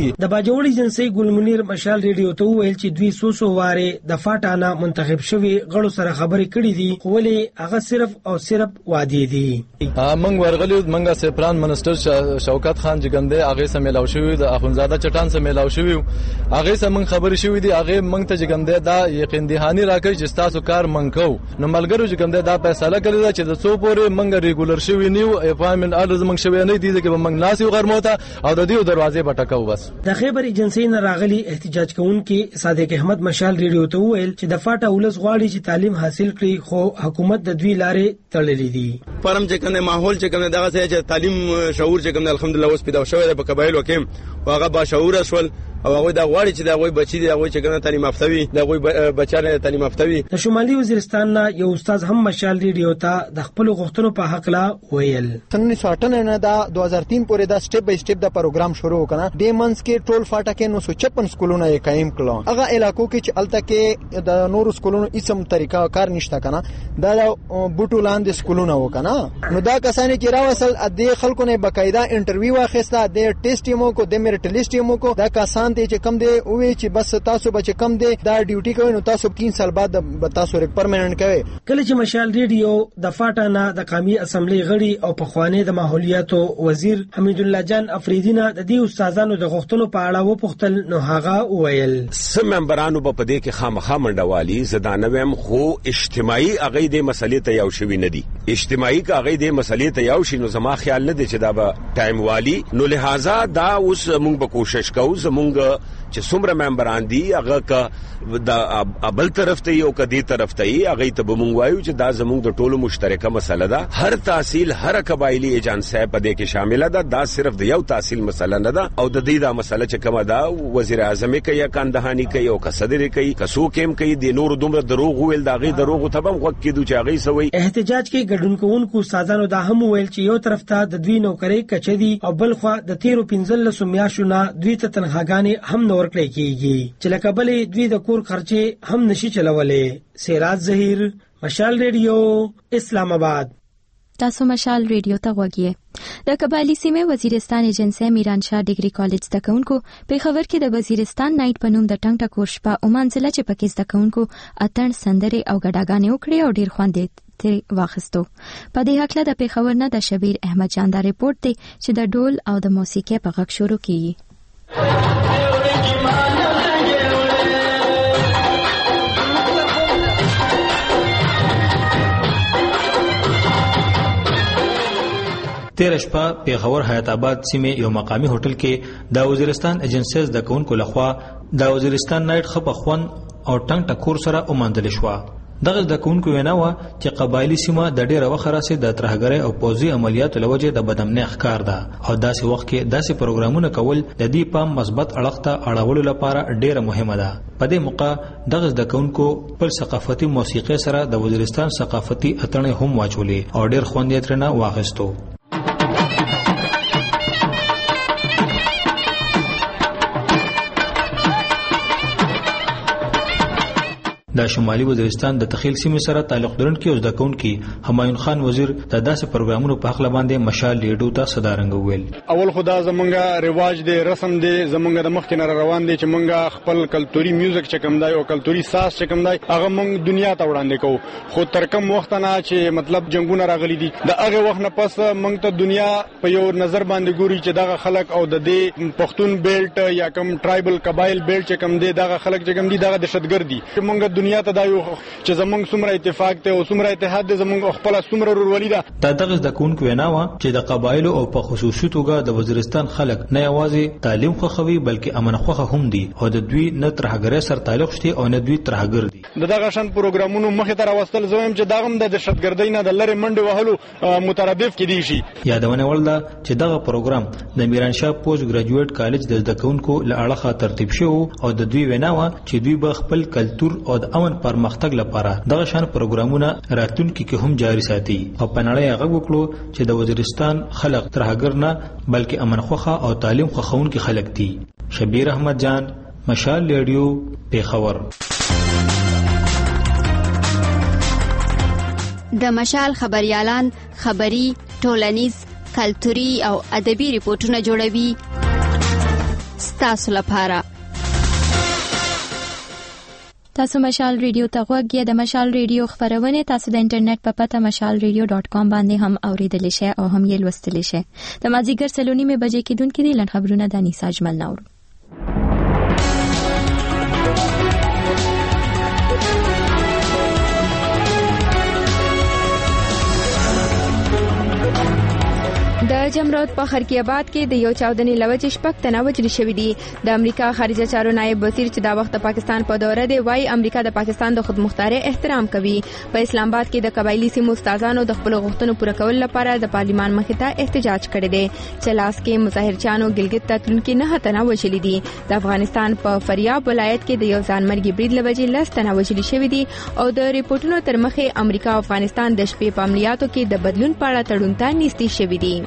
نوموړي ایجنسي ګل منیر مشال ریډیو ته وویل چې دوی سوسو واره د فاټانا منتخب شوی غړو سره خبرې کړې دي خو ولې هغه صرف او صرف وادي دي.
موږ ورغلي موږ سه پران منسټر شوکت خان جګنده هغه سره ملاو شوی د اخونزاده چټان سره ملاو شوی هغه سره موږ خبرې شوې دي هغه موږ ته جګنده دا یقین دهانی راکړي چې تاسو کار موږ کوو نو ملګرو جګنده دا فیصله کړی چې د څو پورې موږ ریګولر شوی نیو اپاینټمنت آرډرز موږ شوی نه دي چې موږ ناس یو غرموته او د دې دروازې بټکاو. بس
د خیبر ایجنسی نه راغلي احتجاج کوونکي صادق احمد مشال ریډیو ته وویل چې د فاټا ولس غواړي چې تعلیم حاصل کړي خو حکومت د دوی لارې تړلې دي.
پرم چې کنه ماحول چې کنه دغه چې تعلیم شعور چې کنه الحمدلله اوس پیدا شوی د قبایلو کې واغه با شعور شول او هغه دا غواړي چې دا غوي بچی دی هغه چې کنه تعلیم یافته وي دا غوي بچانه تعلیم یافته وي.
د شمالي وزیرستان نه یو استاد هم مشال ریډیو ته د خپل غوښتنو په حق لا ویل
انیس سو اٹھانوے نه دا دو هزار تین پورې دا سټپ بای سټپ دا پروګرام شروع وکړه. د منس کې ټول فاټا کې نو سو پچپن سکولونه یې قائم کړل. هغه علاقو کې چې الته کې د نورو سکولونو اسم طریقه کار نشته کنه دا بوټو لاندې سکولونه وکنه نو دا کسانه چې راوصل د خلکو نه باقاعده انټرویو واخیسته د ټیسټ یمو کو د میرټ لیست یمو کو دا کسان ته چې کم دی وی چې بس تاسو بچ کم دی دا ډیوټي کوي نو تاسو تین سال بعد تاسو پرمننٹ کوي.
کله چې مشال ریډیو د فاټا نه د قومي اسمبلی غړي او په خوانې د ماحولیاتو وزیر حمید الله جان افریدی نه د دې استادانو د غوښتنو په اړه وپوښتل نو هغه ویل
سم ممبرانو په دې کې خامخا منډوالي زدانویم خو اجتماعي اغه د مسلې ته یو شوی نه دي اجتماعي کا اغه د مسلې ته یو شي نو زما خیال نه دی چې دا به ټایم والی نو لہذا دا اوس موږ به کوشش کوو زمونږ چې څومره ممبران دي هغه کا د ابل طرف ته یو کدي طرف ته هغه ته به موږ وایو چې دا زمونږ د ټولو مشترکه مسله ده. هر تحصیل هر قبایلی ایجنسی په دې کې شامل ده. دا صرف د یو تحصیل مسله نه ده او د دې دا مسله چې کومه ده وزیر اعظم کې یا کاندهانی کوي او کصدر کوي کسو کېم کوي د نور دومره دروغ ویل دا غي دروغ ته هم وخت کې دوی هغه سوي.
احتجاج کې ګډون کوونکو استادانو دا هم ویل چې یو طرف ته د دوی نوکرۍ کچدي او بل خو د تیرو پنځل سمیاشو نه دوی ته تنخواګانې هم نور کړی کیږي چې لکه بلې دوی د کور خرچې هم نشي چلولې. سیراج ظهیر مشال ریډیو اسلام آباد.
تاسو مشال ریډیو ته غوږی د قبایلی سیمه وزیرستان ایجنسی میران شاه ډیګری کالج د کونکو په خبر کې د وزیرستان نایټ په نوم د ټنګ ټکور شپه اومانځله چې پکې د کونکو اتن سندري او غډاګانې وکړي او ډیر خواندې ته واخستو. په دې حق له د پیښور نه د شبیر احمد جان دا ریپورت دی چې د ډول او د موسیقي په غږ شروع کیږي.
تیر شپه پیښور حیات آباد سیمه یو مقامی هوټل کې د وزیرستان ایجنسیز د کونکو لخوا د وزیرستان نایټ خپ خوان او ټنګ ټکور سره اوماندل شو. دغه د کونکو ویناوه چې قبایلی سیمه د ډیره وخره سي د ترهګرۍ او پوزي عملیاتو لوجه د بدامنۍ ښکار ده او داسې وخت کې داسې پروګرامونه کول د دې پام مثبت اړخ ته اړولو لپاره ډیره مهمه ده. په دې موقع دغه د کونکو پر ثقافتي موسیقي سره د وزیرستان ثقافتي اتنې هم واچولې او ډیر خوند یې ترنه واغستو. د شمالي وزیرستان د تخیل سیمې سره تعلق لرونکي او د کونکي همایون خان وزیر د داسې پروګرامونو په حق باندې مشال لیډو ته صدارنګ ویل.
اول خدا زمونږه رواج دی رسم دی زمونږ د مخکې نه روان دی چې مونږه خپل کلتوري میوزیک چې کوم دی او کلتوري ساز چې کوم دی هغه مونږ دنیا ته وړاندې کوو خو تر کوم وخت نه چې مطلب جنگونه راغلي دي د هغه وخت نه پس مونږ ته دنیا په یو نظر باندې ګوري چې دغه خلک او د دې پښتون بیلټ یا کوم ټرایبل قبایل بیلټ چې کوم دی دغه خلک چې کوم دي دغه دهشتګرد دي. مونږ دنیا ته دا یو چې زمونږ څومره اتفاق ته او څومره اتحاد دی زمونږ خپل څومره ورولي ده.
دا دغه د کونکو ویناوه چې د قبایلو او په خصوصي توګه د وزیرستان خلک نه یوازې تعلیم خوښوي بلکې امن خوښه هم دي او د دوی نه ترهګرۍ سره تعلق شته او نه دوی ترهګر دي.
د دغه شان پروګرامونو مخه ته راوستل زویم چې دغه د دهشتګردۍ نه د لری منډه وهلو مترادف کېدی شي.
یادونه ولدا چې دغه پروګرام د میران شاه پوسټ ګریجویټ کالج د زده کوونکو له اړخه ترتیب شو او د دوی ویناوه چې دوی به خپل کلچر او د امن پرمختګ لپاره دغه شان پروګرامونه راتلونکي کې هم جاری ساتي او په نړۍ هغه وکړو چې د وزیرستان خلک ترهګر نه بلکې امن خوخه او تعلیم خوښونکي خلک دي. شبیر احمد جان مشال ریډیو پیښور.
د مشال خبريالان خبري ټولنیز کلتوري او ادبي ریپورتونه جوړوي ستاسو لپاره.
تاسو مشال ریډیو ته غوږ یې. د مشال ریډیو خبرونه تاسو د انټرنیټ په پته مشال ریډیو ډاٹ کام باندې هم اوریدلی شئ او هم یې لوستلی شئ. د مازیګر سلونی مې بجې کېدونکې دي. لنډ خبرونه د انیسا اجمل نور. د جمرود په خرکی آباد کې د یو چاودنې لوجې شپږ تنه وژل شوي دي. د امریکا خارجه چارو نائب وزیر چې دا وخت د پاکستان په دوره دی وايي امریکا د پاکستان د خودمختارۍ احترام کوي. په اسلام آباد کې د قبایلی سیمو استادانو د خپل غوښتنو پوره کولو لپاره د پارلیمان مخې ته احتجاج کړی دی. چې لاس کې مظاهرچیانو ګلګت ته تلونکي نه تنه وژل دي. د افغانستان په فاریاب ولایت کې د یو ځانمرګي برید لوجې لس تنه وژل شوي دي او د ریپورتونو تر مخې امریکا او افغانستان د شپې په عملیاتو کې د بدلون په اړه تړون ته نږدې شوي دي.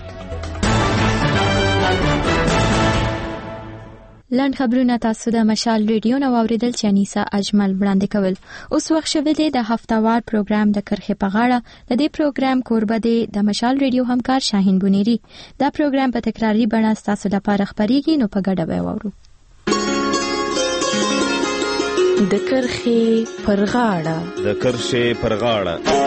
لاند خبرونه تاسو د مشال ریډیو نو اوریدل چې انیسا اجمل وړاندې کول. اوس وخت شوه دی د هفتهوار پروګرام د کرخې په غاړه. د دې پروګرام کوربه دی د مشال ریډیو همکار شاهین بونیری. دا پروګرام په تکراری بڼه تاسو لپاره خبريږي نو په ګډه به وورو.
د کرخې پر غاړه
د کرخې پر غاړه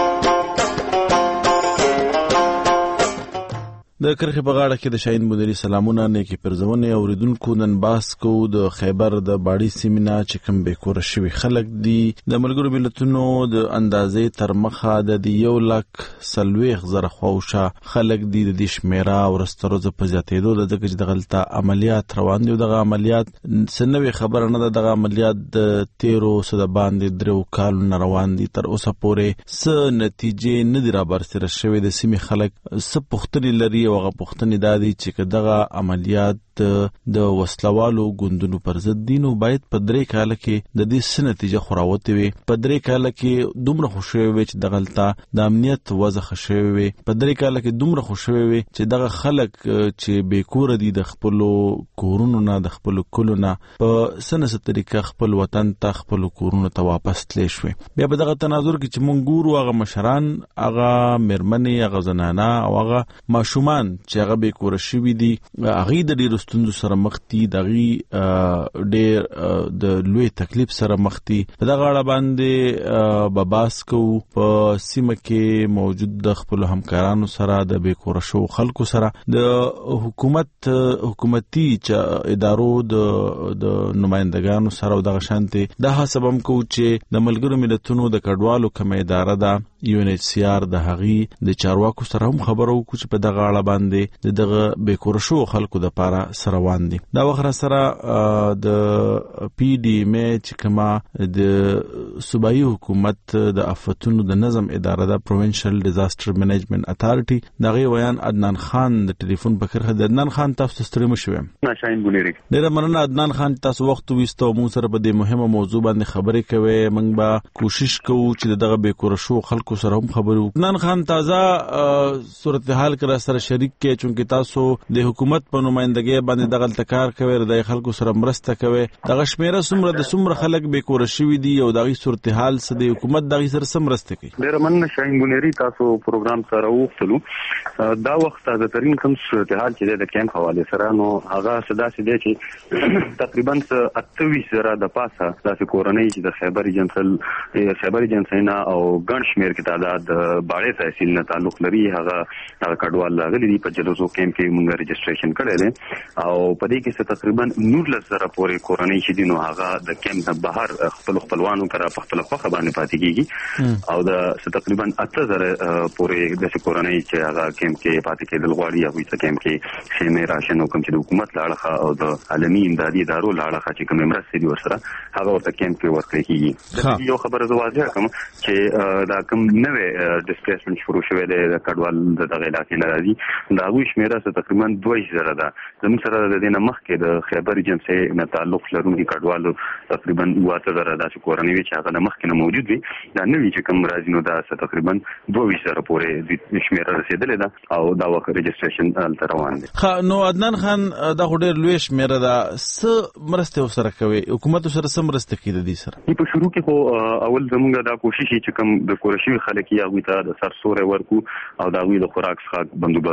د کرخې په غاړه کې د شاهین بونیری سلامونه نیکی پرزونه اوریدونکو. نن باس کو د خیبر د باړی سیمنا چې کوم به کور شوی خلک دي د ملګرو ملتونو د اندازې تر مخه د یو لک سلويخ زره خوښه خلک دي. د دې شمیره ورستروزه په زیاتېدو د دغه د غلطه عملیات روان دي. دغه عملیات سنوي خبره نه ده. دغه عملیات د تیرو سده باندې درو کال روان دي. تر اوسه پورې س نتیجې نه دی را برسره شوی. د سیمې خلک س پختنی لري او هغه پختنی دادي چې دغه عملیات د وسلوالو ګوندونو پر ضد دي. نو باید په درې کال کې د دې س نتیجه خوراوته وي. په درې کال کې دومره خوشوي وي چې د غلطه د امنیت وضع خشوي وي. په درې کال کې دومره خوشوي وي چې دغه خلک چې بیکور دي د خپل کورونو نه د خپل کلونو په سنه طریقه خپل وطن ته خپل کورونو ته واپس تللی شوي. بیا په دغه تناظر کې چې مونږ ګورو هغه مشران هغه مرمنې هغه زنانه او هغه ماشومان چې هغه بیکور شوي دي هغه د ډیرو ستونزو سره مخ دي. دغه ډیر د لوی تکلیف سره مخ دي. په دغه اړه باندې باباس کو په سیمه کې موجود د خپل همکارانو سره د بیکور شو خلکو سره د حکومت حکومتي ادارو د د نمائندګانو سره دغه شانتي د حسابم کو چې د ملګرو ملتونو د کډوالو کومه اداره ده یو ان ایچ سی آر د هغي د چارواکو سره هم خبرو کو چې په دغه اړه باندې دغه بیکور شو خلکو د پاره سره روان دي. دا وخت سره د پی ډی ام چې کما د صوبایي حکومت د آفتونو د نظم اداره د پروینشل ډیزاستر منیجمنت اتارټي دغه ویان عدنان خان د ټلیفون په کرخه د عدنان خان تاسو ستړي مشوم.
شاهین بونیری
ډیره مننه عدنان خان تاسو وخت وستو مو سره په دې مهمه موضوع باندې خبرې کوي. موږ به کوشش کوو چې دغه بیکور شو خلکو سره هم خبرو. عدنان خان تازه صورتحال کرا سره شریک کې چونکه تاسو د حکومت په نمائندګۍ باندې دغه تکار کوي د خلکو سره مرسته کوي. دغه شمیره سمره د سمره خلک بیکور شوي دي او دغه صورتحال سره د حکومت دغه سره سمرسته کوي.
ډیر مننه شاهین بونیری تاسو پروګرام سره وختلو. دا وخت د ترین کوم صورتحال چې د کیمپ حواله سره نو هغه صدا سي چې تقریبا اته زره د پاسه د کورنۍ چې د خیبر جنسل خیبر جنسینا او ګڼ شمیر کې تعداد باړې تحصیل نه تعلق لري. هغه هغه کډوال راغلي دي په جلوسو کیمپ کې موږ رجسټریشن کړی دی او په دې کې تقریبا نولس زره پورې کورنۍ چې دي نو هغه د کیمپ نه بهر خپل خپلوانو کرا په خپل خوخه باندې پاتې کیږي او د تقریبا اته زره پورې د کورنۍ چې هغه کیمپ کې پاتې کېدل غواړي او چې کیمپ کې خیمه راشن حکم چې د حکومت لاړه او د عالمي امدادي ادارو لاړه چې کوم مرسته دي ورسره هغه ورته کیمپ کې ورکړي کیږي. یو خبره زه واضح کوم چې دا کوم نوې ډیسپلیسمنت شروع شوه د کډوال د دغه علاقې نه راځي دا ویش میراث تقریبا دوه زره ده. زموږ سره د دې نه مخکې د خیبر جنسې نه تعلق لرونکي کډوالو تقریبا واته زره داسې کورنۍ چې هغه د مخکې نه موجود وي دا نوې چې کوم راځي نو دا تقریبا دوه زره پورې د شمیره رسیدلې ده او دا وخت رجسټریشن تل روان دي.
نو عدنان خان دا ډېر لوی شمیره ده. س مرسته سره کوي حکومت سره سم مرسته کوي د دې سره.
په شروع کې خو اول زموږ دا کوشش چې کوم د کورشي خلک یا غوته د سرسورې ورکو او دا غوي د خوراک څخه بندوبست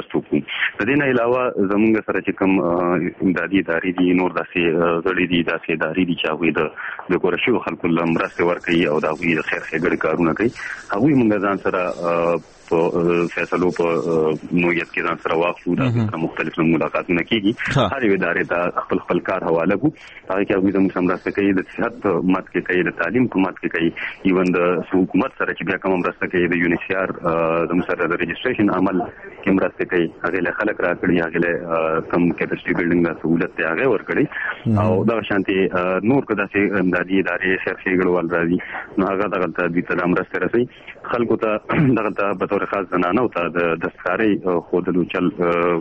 بندوبست وکړو. د دې نه علاوه زمونږ سره چې کوم امدادي ادارې دي نور داسې غړي دي داسې ادارې دي چې هغوی د د کور شویو خلکو له مرستې ورکوي او د هغوی د خیر ښېګړې کارونه کوي. هغوی موږ ځان سره په فیصلو په نوعیت کې ځان سره واخلو. دا سره مختلف ملاقاتونه کېږي. هر یو ادارې ته خپل خپل کار حواله کړو. هغه کې هغوی زموږ سره مرسته کوي، د صحت په مات کې کوي، د تعلیم په مات کې کوي، ایون د حکومت سره چې بیا کومه مرسته کوي د یونیسیار زموږ سره د رجسټریشن عمل کې مرسته کوي. هغې له خلک راکړي، هغې له کوم کیپاسټي بلډینګ د سهولت دی هغې ورکړي. او دغه شانتې نور که داسې امدادي ادارې خیر ښېګړوال راځي نو هغه دغلته دوی ته دا مرستې رسوي. خلکو ته دغلته بطور خاص زنانو ته د دستکارۍ ښودلو چل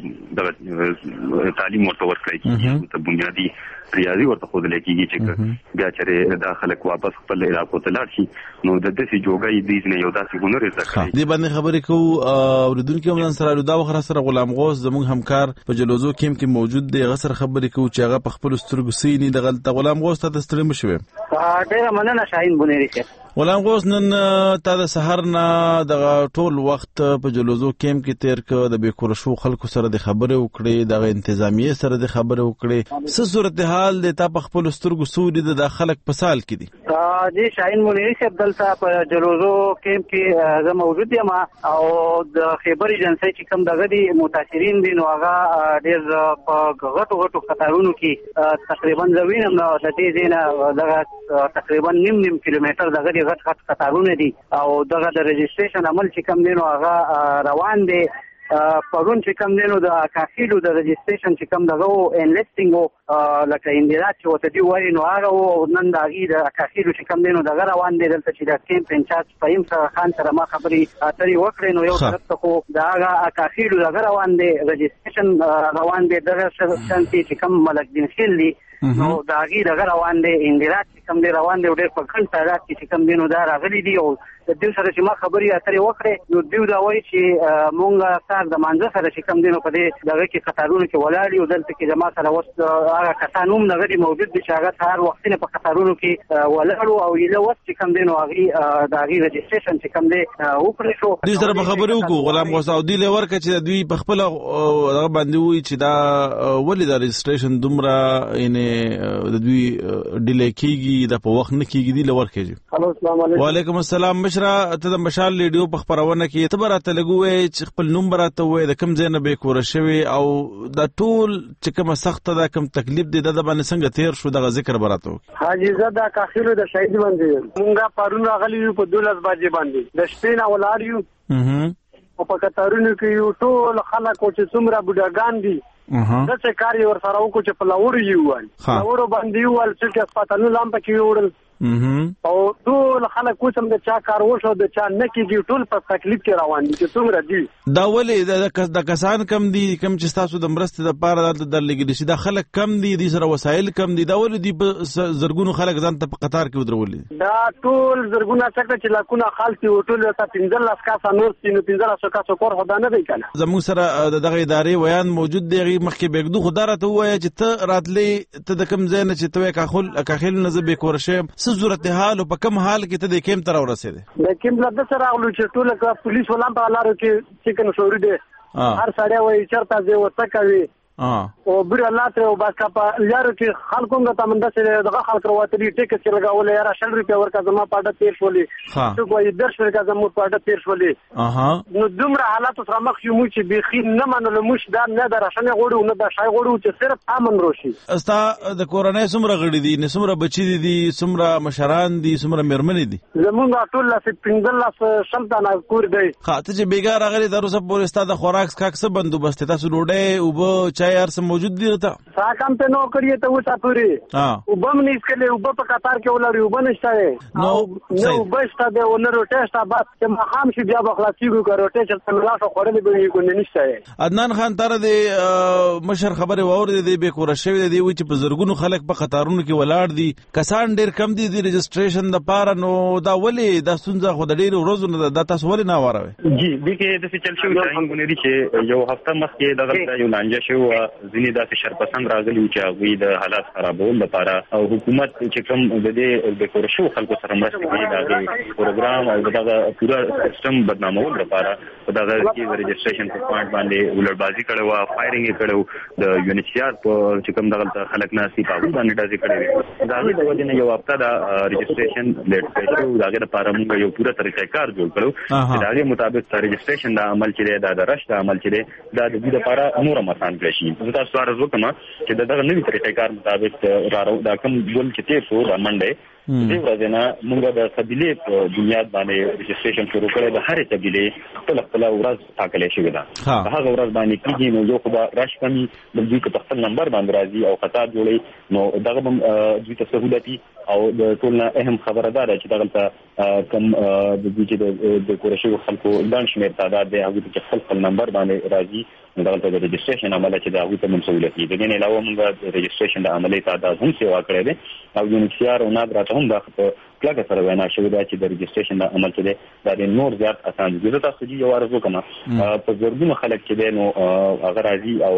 دغه تعلیم ورته ورکړی کېږي، ته بنیادي ریاضي ورته ښودلی کېږي چې بیا چېرې دا خلک واپس خپل علاقو ته لاړ شي نو د داسې جوګۍ دوی نه یو داسې هنر زده کړي.
دې باندې خبرې کوو. اورېدونکي هم ځان سره دا وخت سره غلام غوث زموږ همکار په جلوزو کیمپ کې موجود دی. هغه سره خبرې کوو چې هغه په خپلو سترګو څه دغلته. غلام غوث ته ستړی مه شوې.
ډېره مننه شاهین بونیري صاحب.
غلام غوث نن تا د سحر نه دغه ټول وخت په جلوزو کیمپ کې تیر کړ، د بې کوره شو خلکو سره د خبرې وکړې، دغه انتظامیې سره د خبرې وکړې. څه صورتحال دی تا په خپلو سترګو څه ولید؟ د خلک په سال کې دي؟
جی شاهین بونیري صاحب دلته په جلوزو کیمپ کې زه موجود یم او د خیبر ایجنسۍ چې کوم دغه دي متاثرین دي نو هغه ډېر په غټو غټو قطارونو کې تقریبا زه وینم نو د دې ځای نه دغه تقریبا نیم نیم کیلومتر دغه دي غټ غټ قطارونه دي او دغه د رجسټریشن عمل چې کوم دی نو هغه روان دی. پرون چې کوم دی نو د کافیلو د رجسټریشن چې کوم دغه انلیسټینګ لکه اندراج چې ورته دوی وایي نو هغه و. نن د هغې د کافیلو چې کوم دی نو دغه روان دی. دلته چې د کیمپ انچارج فهیم خان سره ما خبرې اترې وکړې نو یو طرف ته خو د هغه کافیلو دغه روان دی، رجسټریشن روان دی. دغه شانتې چې کوم ملک دین خیل دی نو د هغې دغه روان دی، اندراج چې کوم دی روان دی او ډېر په ګڼ تعداد کې چې کوم دی نو دا راغلي دي. او د دوی سره چې ما خبرې اترې وکړې نو دوی دا وایي چې مونږ سهار د مانځه سره چې کوم دی نو په دې دغه کې قطارونو کې ولاړ یو. دلته کې زما سره اوس هغه کسان هم دغه دي موجود دي چې هغه سهار وختونه په قطارونو کې ولاړ او ایله اوس چې کوم دی نو هغې د هغې رجسټریشن چې کوم دی وکړی شو.
دوی سره به خبرې وکړو. غلام غوث او دوی له ورکړه چې دوی په خپله دغه باندې ووایي چې دا ولې دا رجسټریشن دومره یعنې د دوی ډیلی کېږي، دا په وخت نه کېږي، دوی له ورکړي.
الو السلام علیکم.
وعلیکم السلام. مشره ته د مشال ریډیو په خپرونه کې ته به راته لږ ووایې چې خپل نوم به راته ووایې، د کوم ځای نه بې کوره شوې او دا ټول چې کومه سخته ده کوم تکلیف دی دا د باندې څنګه تېر شو دغه ذکر به راته وکړي.
حاجي زه د کاخیلو د شهید باندې یم. مونږ پرون راغلي یو په دولس بجې باندې د شپې نه ولاړ یو او په قطارونو کې یو ټول خلک چې څومره بوډاګان دي داسې کار یې ورسره وکړو چې په لاورو یې وویل، لاورو باندې یې وویل چې هسپتالونو لا هم پکې ووړل او ټول خلک اوس هم د چا کار وشو د چا نه کېږي، ټول په تکلیف کې روان دي چې څومره دي.
دا ولې د کسان کم دي کوم چې ستاسو د مرستې دپاره دلته درلېږلي شي، دا خلک کم دي، دوی سره وسایل کم دي، دا ولې دوی په زرګونو خلک ځان ته په قطار کې ودرولي؟
دا ټول زرګونه څکه چې لاکونه خلک دي ټول ته پنځلس کاسه نور سي نو پنځلسو کاسو کور خو دا نه دی که نه.
زموږ سره د دغه ادارې ویان موجود دی، هغې مخکې بېږدو خو دا راته ووایه چې ته راتلې ته د کوم ځای نه چې ته وایې کاخیل نه زه بېکوره شویم، څه صورتحال په کوم حال کې ته د کیمپ ته راورسېدې؟
د کیمپ له داسې راغلو چې ټوله پولیس والا په لارو کې چکن شوري دی، هر سړی وایي چېرته ځې ورته کوي او بیر الله ته او بس په لارو کې خلکو هم ته من داسې دغه خلک راوتلي ټیکټ چې لګولې یاره شل روپۍ ورکړه زما په اډه تېر شولې، څوک وایي دېرش ورکړه زموږ په اډه تېر شولې. نو دومره حالاتو سره مخ یو موږ چې بیخي نه منلو موږ دا نه د راشنې غواړو نه د شای غواړو چې صرف امن روشي.
ستا د کورنۍ څومره غړي دي، څومره بچي دي، څومره مشران دي، څومره مېرمنې دي؟
زمونږ ټول لاسې پنځلس شل تنه کور دی.
ښه ته چې بېګا راغلې تر اوسه پورې ستا د خوراک څښاک څه بندوبست دی؟ تاسو ډوډۍ اوبه چای هر څه موجود دي؟
سا کم ته نو کړی ته اوسه پورې اوبه هم نه اسکلې، اوبه په قطار کې ولاړې اوبه نشته دی نو اوبه شته دی او نه روټۍ شته، بس چې ماښام شي بیا به خلاصېږو که روټۍ چېرته مې لاشه خوړلې به وي که نه نشته دی.
عدنان خان تاره د مشر خبرې واورېدې دی بېکوره شوی دی، دی وایي چې په زرګونو خلک په قطارونو کې ولاړ دي، کسان ډېر کم دي د رجسټریشن دپاره، نو دا ولې دا ستونزه خو د ډېرو ورځو نه ده، دا تاسو ولې نه واروئ؟
جی دې کې داسې چل شوي شاهین بونیري چې یو هفته مخکې دغلته یو لانجه شوې وه، ځینې داسې شرپسند راغلي چې هغه د حالات خرابول لپاره او حکومت چې کوم د دې د کورشو خلکو سره مرسته کوي دا پروګرام او دغه پورا سیستم بدنامول لپاره دغه کې رجسټریشن په پوینټ باندې ولربازي کړو او فایرینګ کړو د یونیسیار په چې کوم دغه خلک ناسي په باندې دازي کړو دا د وجه نه یو هفته د رجسټریشن لیټ شو دغه لپاره موږ یو پورا طریقې کار جوړ کړو چې دغه مطابق رجسټریشن د عمل چې دا د رش د عمل چې دا د دې لپاره نور آسان کړی زه تاسو سره وکم چې دغه نوې طریقې کار مطابق راو دا کوم ګول چې تیر شو منډه دې ورځې نه موږ د قبيله په بنیاد باندې رجسټریشن شروع کړو د هرې قبيله خپل خپل ورځ ټاکلې شوې ده هغه ورځ باندې کېږي نو یو خو راش کمی د دې په خپل نمبر باندې راځي او خطا جوړي نو دغه هم دوی ته سہولتي او د ټولنه اهم خبره ده چې دغه کم د دې چې د کورشي خلکو لاندې شمیر تعداد دی هغه چې خپل خپل نمبر باندې راځي دغه د رجسټریشن عمله چې دا هغه ته مسؤلیت دي د دې نه علاوه موږ د رجسټریشن د عملي تعداد هم سیوا کړی دی او یونیسیار او نادر هم دا په کلاګه سره وینا شوې ده چې د رجسټریشن د عمل څخه د نور زیات اسان دي زه تاسو چې یو ورځو کوم په زرګونو خلک چې نو هغه راځي او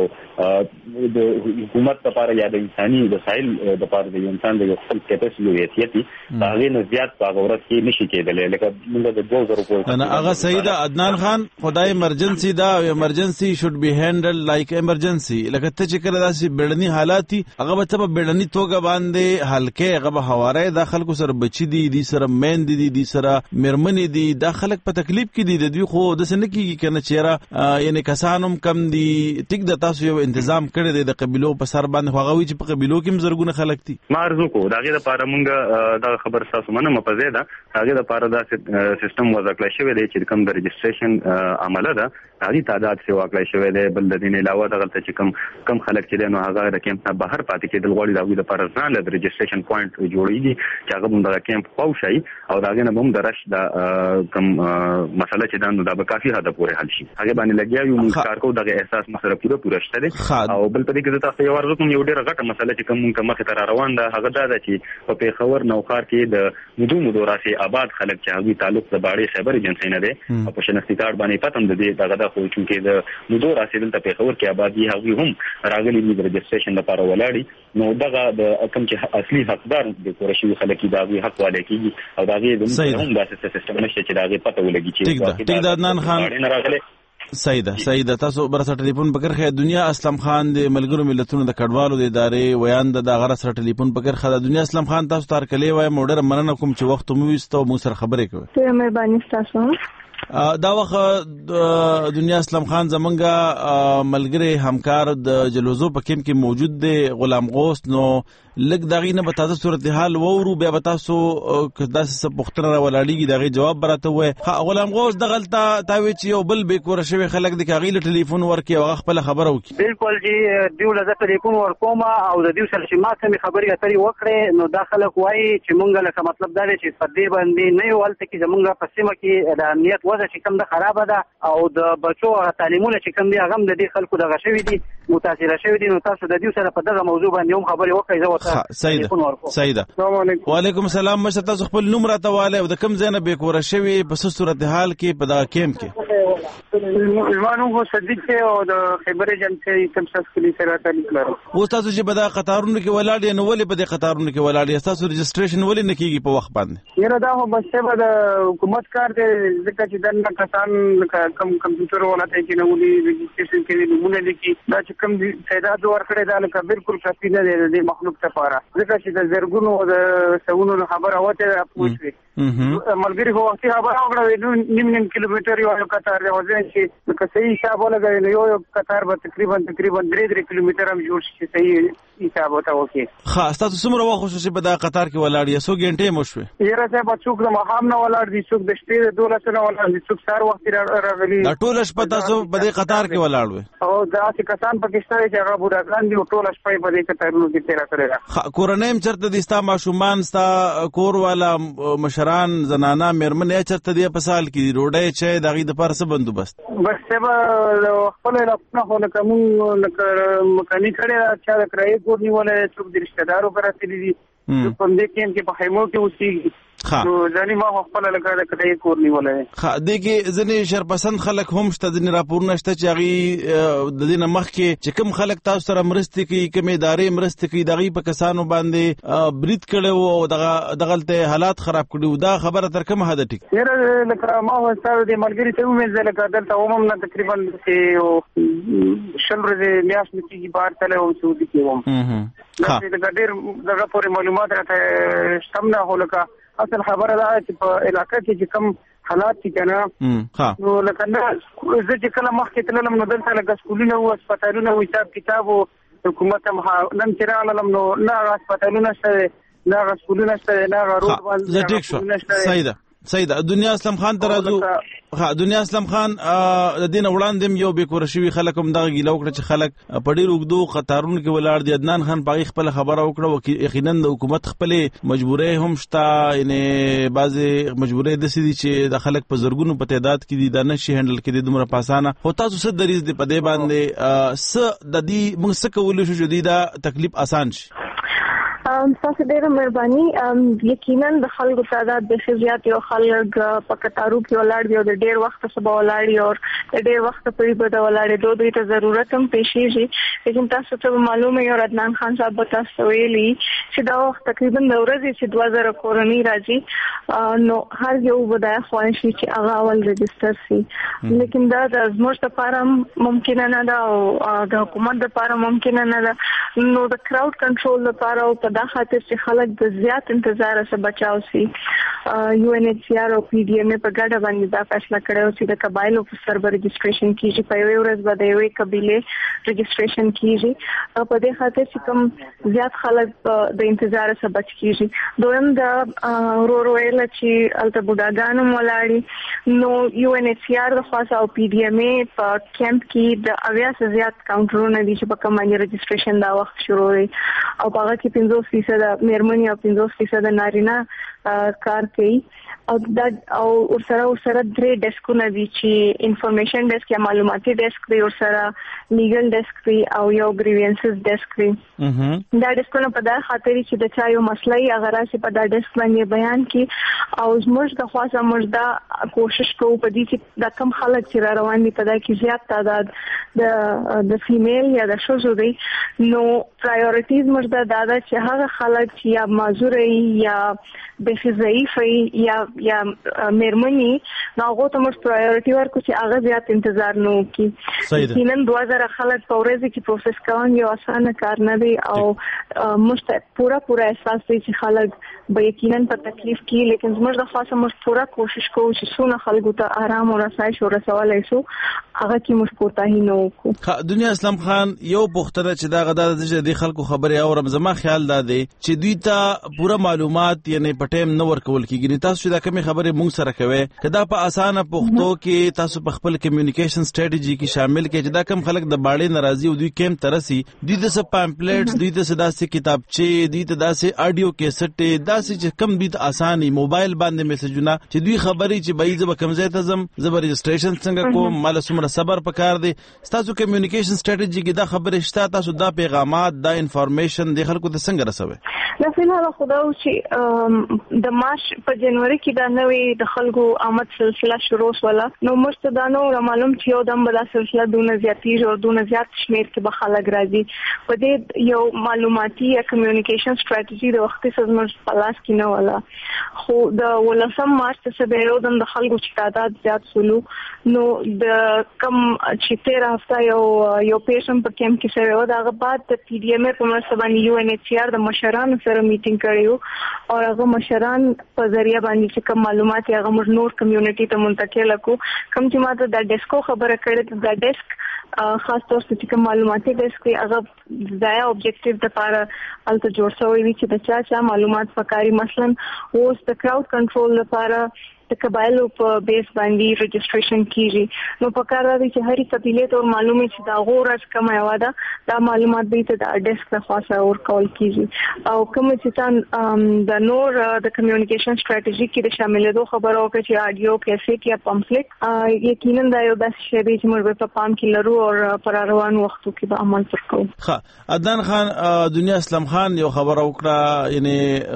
د حکومت لپاره یا د انساني وسایل لپاره د انسان د خپل کیپاسټي هغه نه زیات په ورځ کې نشي کېدلی لکه موږ د دوه زره روپیو
انا هغه سید عدنان خان خدای ایمرجنسي دا ایمرجنسي شود بی هندل لایک ایمرجنسي لکه ته چې کله داسې بیړني حالات هغه به په بیړني توګه باندې حلقه هغه به حواله د خلکو سره بچي دي دي سره مین دي دي سره مرمنې دي دا خلک په تکلیف کې دي د دوی خو د سن کې کنه چیرې یعنی کسانم کم دي ټیک د تاسو یو تنظیم کړی دی د قبيلو په سر باندې هغه چې په قبيلو کې مزرګونه خلک دي
مارزو کو داګه لپاره مونږ دا خبر تاسو منه مپزې ده داګه لپاره دا سیستم وضع کړی شوی دی چې کوم د رجسټریشن عمله ده هغه تعداد سی واقع شوی دی بل د دین علاوه دغه چې کوم کم خلک چې نو هغه د کیمپ نه بهر پاتې کېدل غوړي داګه لپاره ځان له رجسټریشن پوینټ جوړیږي چې هغه موږ د کیمپ خو شي او داګه نه هم درش د کم مسله چې دا نو دا به کافي حد پورې حل شي هغه باندې لګیا یو موږ کار کوو دغه احساس مسره پوره پوره شته او بل په دې کې تاسو یو ورځ کوم یو ډیره غټه مسله چې کوم مخه تر روان ده هغه دا ده چې په پیښور نوخار کې د مدو مدو راسي آباد خلک چې هغه تعلق د باړې خبر ایجنسی نه ده او په شناختی کارت باندې پاتم ده دغه د خو چې د مدو راسي دلته پیښور کې آبادی هغه هم راغلي د رجسټریشن لپاره ولاړی نو دغه د کوم چې اصلي حقدار د کورشي خلک دغه حق والے کیږي او دغه د هم داسې سیستم نشته چې دغه پته ولګي چې
ټیک ده عدنان خان سیده سیده تاسو برسه ټلیفون پکړ خې دنیا اسلام خان د ملګرو ملتونو د کډوالو د ادارې ویان د غره سره ټلیفون پکړ خې دنیا اسلام خان تاسو تار کلی وای موډر مننه کوم چې وخت مو وستو مو سره خبرې کوي
ته مهرباني تاسو
دا وخت دنیا اسلام خان زمونږه ملګری همکار د جلوزو په کیم کې موجود دی غلام غوث نو لګ دغې نه به تاسو صورتحال وورو بیا به تاسو داسې پوښتنه راولاړېږي دغه جواب براته وای غلام غوث دغلته تاوي چې یو بل به کور شوی خلک د کاغې ټلیفون ورکي او خپل خبره وکړي
بالکل جی دیو له ټلیفون ورکوم او د دیو سره چې ما کوم خبرې اترې وکړې نو دا خلک وایي چې مونږ له مطلب دا دی چې په دې باندې نه یو ولته کې زمونږ په سیمه کې د امنیت وضع چې کوم د خراب ده او د بچو تعلیمونه چې کوم دی هغه د دې خلکو دغه شوی دي متاثر شوی دي نو تاسو د دیو سره په دغه موضوع باندې هم خبرې وکړئ زه
سیده سیده السلام علیکم وعلیکم السلام مشه تاسو خپل نوم راته واله او د کم ځای نه به کور شوی په صورتحال کې په دا کیمپ کې
ایمانو هو صدیق او د خبر ایجنسی کوم څه کلی سره تعلق لري
او تاسو چې په دا قطارونو کې ولاړ نو ولې په دې قطارونو کې ولاړ تاسو رجسټریشن ولې نه کیږي په وخت باندې
یره دا هو بس په د حکومت کار دی ځکه چې دنه کسان کم کمپیوټر ولته کې نو ولې رجسټریشن کې نمونه لیکي دا چې کوم تعداد ورکړی دا لکه بالکل کافي نه دی د مخلوق لپاره ځکه چې د زرګونو د سونو خبره وته پوښتنه ملګری هو وختي خبره وکړه نیم نیم کیلومتر یو قطار دی وځي چې که صحیح حساب ولګوي نو یو قطار به تقریبا تقریبا درې درې کیلومتر هم جوړ شي صحیح حساب وته وکړي
خاص تاسو څومره وخت شو چې په دا قطار کې ولاړ یې څو غنټې مو شوې
یره څه په څوک د مخام نه ولاړ دي څوک د شپې د دولت نه ولاړ دي څوک سار وخت راغلي
دا ټول شپه تاسو په دې قطار کې ولاړ وې
او دا چې کسان پاکستان چې هغه بوډاګان دي ټول شپه په دې قطارونو کې تیر کړل
کورنۍ چرته د استا ماشومان ستا کور والا مشران زنانا مېرمنې چرته دی په سال کې روډۍ چې دغه د پرسه بندوبست
بس سبا خپل لپاره خو لکه مون لکه مکاني کړي چې دا کرای کور نیولې څوک د رشتہ دارو کرا تللی دي په دې کې چې په خیمو کې اوسېږي
نو ځاني ما خپل لکه د کډې کور نیولې
ها دغه ځنې شرپسند خلک هم شته ځنې راپورونه شته چې هغه د دې مخ کې چې کوم خلک تاسو سره مرستې کوي کوم ادارې مرستې کوي دغه په کسانو باندې برید کړي او دغه دغلته حالات خراب کړي دا خبره تر کومه حد ټیک
یره لکه ما وستاره د ملګری ته ومنځ لکه دلته ومم نه تقریبا چې شل ورځې میاش متي بار تله او سعودي کې وم ها دا ډېر دغه پورې معلومات راته شتمنه هولکه اصل خبره ده چې په علاقې کې چې کوم حالات دي کنه نو لکه نه زه چې کله مخکې تللم نو دلته لکه سکولونه او هسپتالونه او حساب کتاب او حکومت هم نن چې رالم نو نه هسپتالونه شته نه سکولونه شته نه روډ باندې
سیده سیده دنیا اسلام خان ترازو ها دنیا اسلام خان د دین وړاندې یو به کور شوی خلک هم دغه ګیلو کړ چې خلک په ډیر وګدو قطارون کې ولاړ دي عدنان خان پاغي خپل خبره وکړه او یقینا د حکومت خپل مجبورې هم شته یعنی بعضی مجبورې د سړي چې د خلک په زرګونو په تعداد کې دي د نشي هندل کې د دومره پاسانه هو تاسو څه دریز دي په دې باندې س د دې موږ څه کولای شو چې دا تکلیف آسان شي
تاسو ډیره مهرباني یقینا د خلکو تعداد د خزيات یو خلک په کتارو کې ولاړ دی او د ډیر وخت سبا ولاړ دی او د ډیر وخت پرې په ولاړ دی دوی ته ضرورت هم پېښیږي لیکن تاسو ته معلومه یو عدنان خان صاحب تاسو ویلي چې دا وخت تقریبا د ورځې چې دوه زره کورنۍ راځي نو هر یو ودای خوښ شي چې هغه ول ريجستر شي لیکن دا د زموږ لپاره ممکن نه ده او د حکومت لپاره ممکن نه ده نو د کراود کنټرول لپاره او دا خاطر چې خلک د زیات انتظار سره بچاو شي یو ان ایچ سی آر او پی ډی ایم په ګډه باندې دا فیصله کړو چې د قبایل افسر به رجسټریشن کیږي په یو ورځ باندې یو قبيله رجسټریشن کیږي په دې خاطر چې کوم زیات خلک د انتظار سره بچ کیږي دویم د رو رویل چې الته بوډاګانو مولاړي نو یو ان ایچ سی آر د خاصه او پی ډی ایم په کیمپ کې د اویا سره زیات کاونټرونه دي چې په کوم باندې رجسټریشن دا وخت شروع وي او هغه کې پنځوس فیصد مېرمنې او پنځوس فیصد نارینه کار کوي او دا او سره سره درې ډیسکونه دي چې انفارمیشن ډیسک یا معلوماتي ډیسک دی او سره لیګل ډیسک دی او یو گریوینسز ډیسک دی دا ډیسکونه په دا خاطر چې د چا یو مسله یې هغه راشي په دا ډیسک باندې بیان کی او زموږ د خاصه موږ دا کوشش کوو په دې چې د کم خلک چې را روان دي په دا کې زیات تعداد د د فیمیل یا د شوزو دی نو پرایورټیز موږ دا دا چې هغه خلک چې یا معذور یا به ضعیف یا یا مېرمنې نو هغه ته موږ پرایورټي ورکو چې هغه زیات انتظار نه وکړي کینن دوه زره خلک په ورځ کې پروسس کوي یو اسانه کار نه دی او موږ ته پورا پورا احساس دی چې خلک به یقینا په تکلیف کې لیکن موږ د خاصه موږ پورا کوشش کوو چې څونه خلکو ته آرام او رسایش ورسولای شو هغه کې موږ کوتاهی نه وکړو
دنیا اسلام خان یو پوښتنه چې دا غدا د خلکو خبره اورم زما خیال دا دی چې دوی ته پورا معلومات یعنی په ټیم نه ورکول کیږي تاسو دا کومه خبره مونږ سره کوي کدا په اسانه پښتو کې تاسو په خپل کمیونیکیشن سټریټجی کې شامل کې چې دا کم خلک د باړې ناراضي او دوی کیم ترسي دوی د سب پامپلیټس دوی د سداسي کتابچې دوی ته داسې اډیو کیسټ داسې چې کم دوی ته اساني موبایل باندې میسجونه چې دوی خبري چې بای زب کم ځای ته زم زبر رجسټریشن څنګه کوم مال سمره صبر پکار دی تاسو کمیونیکیشن سټریټجی کې دا خبره شته تاسو دا پیغامات دا انفارمیشن د خلکو ته څنګه رسوي
دا فلحال خدای چې د مارچ په جنوري کې دا نوې د خلکو آمد سلسله شروع ولا نو مرسته دا نو معلوم چې یو دم بل سلسله دونه زیاتې او دونه زیات شمیر کې به خلک راځي په دې یو معلوماتي یا کمیونیکیشن سټریټجی د وخت سره موږ پلاس کې نه ولا خو د ولسم مارچ څخه به یو دم د خلکو چې تعداد زیات سلو نو د کم چې تیر هفته یو یو پیشن په کیمپ کې سره و دا بعد د پی ډی ایم په مرسته باندې یو ان ایچ سی آر د مشرانو سره میټینګ کړیو او هغه مشران په ذریعہ باندې چې کوم معلومات یې هغه موږ نور کمیونټي ته منتقل کړو کوم چې ماته د ډیسکو خبره کړې د ډیسک خاص طور ته چې کوم معلوماتي ډیسک هغه ځای اوبجیکټیو لپاره الته جوړ شوی وي چې د چا چا معلومات پکاري مثلا اوس د کراود کنټرول لپاره د قبایلو په بیس باندې رجسټریشن کیږي. نو په کار راځي چې هرې قبیله ته معلومه شي دا غوړه کوم یو ده دا معلومات به ته د ډیسک له خاصه اور کول کیږي او کوم چې تان د نور د کمیونیکیشن ستراتیژي کې د شاملېدو خبرو کې چې اډیو کیسټ یا پمفلټ یقینا دا یو داسې شی دی چې موږ په پام کې لرو او پر روان وختو کې به عمل وکړو.
ښه عدنان خان دنیا اسلام خان یو خبر وکړه یعنی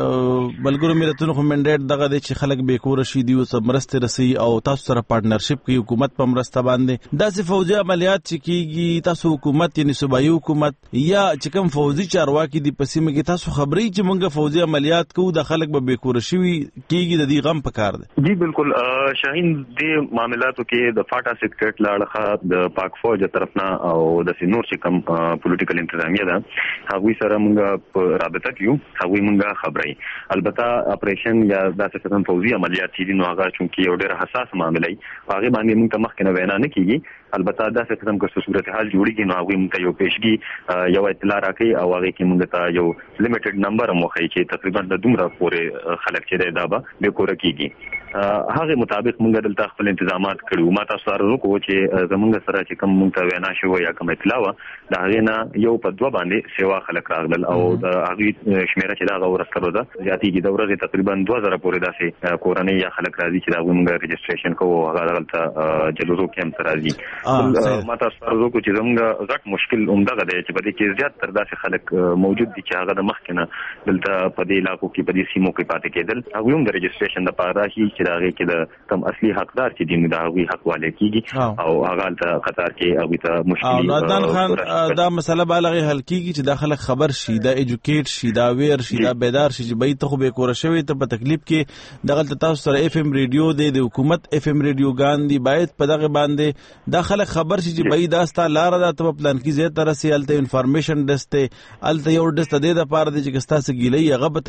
بلګرو ملتونو خو منډیټ دغه د چې خلک به کور شي دی او مرسته رسي او تاسو سره پارټنرشپ کوي حکومت په مرسته باندې داسې فوجي عملیات چې کیږي تاسو حکومت یعنی صوبایي حکومت یا چې کوم فوجي چارواکي دي په سیمه کې تاسو خبري چې موږ فوجي عملیات کوو د خلک به کور شي کیږي د دې غم پکار دي.
جی بالکل شاهین د معاملاتو کې د فاټا سیکریټ لاړه د پاک فوج طرفنا او د سینور چې کوم پولیټیکل انتظامیه ده هغه سره موږ په رابطه کیو هغه موږ خبري البته اپریشن یا داسې څه فوجي عملیات دي نو هغه چونکی یو ډېر حساس معاملې هغه باندې موږ ته مخکې نه وینا نه کیږي. البته دا څه قسم کې صورتحال جوړیږي نو هغه موږ ته یو پیشګي یو اطلاع راکړي او هغه کې موږ ته یو لیمیټډ نمبر موخی چې تقریبا د دومره پورې خلک چې دا به به کور کیږي هغه مطابق موږ دلته خپل تنظیمات کړو. ما تاسو سره وکړو چې زموږ سره چې کوم موږ ته وینا شو یا کوم اطلاع و دا غینا یو په دوه باندې سیوا خلک راغلل او د هغه شمیره چې دا غوړ کړو دا ځاتیږي د ورځې تقریبا دوه زره پورې داسې کورنۍ یا خلک راځي چې دا موږ رجسټریشن کوو هغه دلته جلوزو کېم تر راځي. ما تاسو سره وکړو چې زموږ غټ مشکل عمده دی چې په دې کې زیات تر داسې خلک موجود دي چې هغه د مخکنه دلته په دې علاقو کې په دې سیمو کې پاتې کېدل هغه هم د رجسټریشن لپاره راشي چې دا کې د کم اصلي حقدار چې دین دا هغه حق والے کیږي او هغه ته قطار کې هغه ته مشکل
او عدنان خان دا مسله بالغه حل کیږي چې داخله خبر شي دا ایجوکیټ شي دا ویر شي دا بیدار شي چې به ته خو به کور شوی ته په تکلیف کې دغه تاسو سره اف ام ریډیو د حکومت اف ام ریډیو ګاندی باید په دغه باندې داخله خبر شي چې به داستا لار دا ته پلان کې زیات تر سي الته انفارمیشن دسته الته یو دسته د لپاره د چې ستاسو ګیلې غبط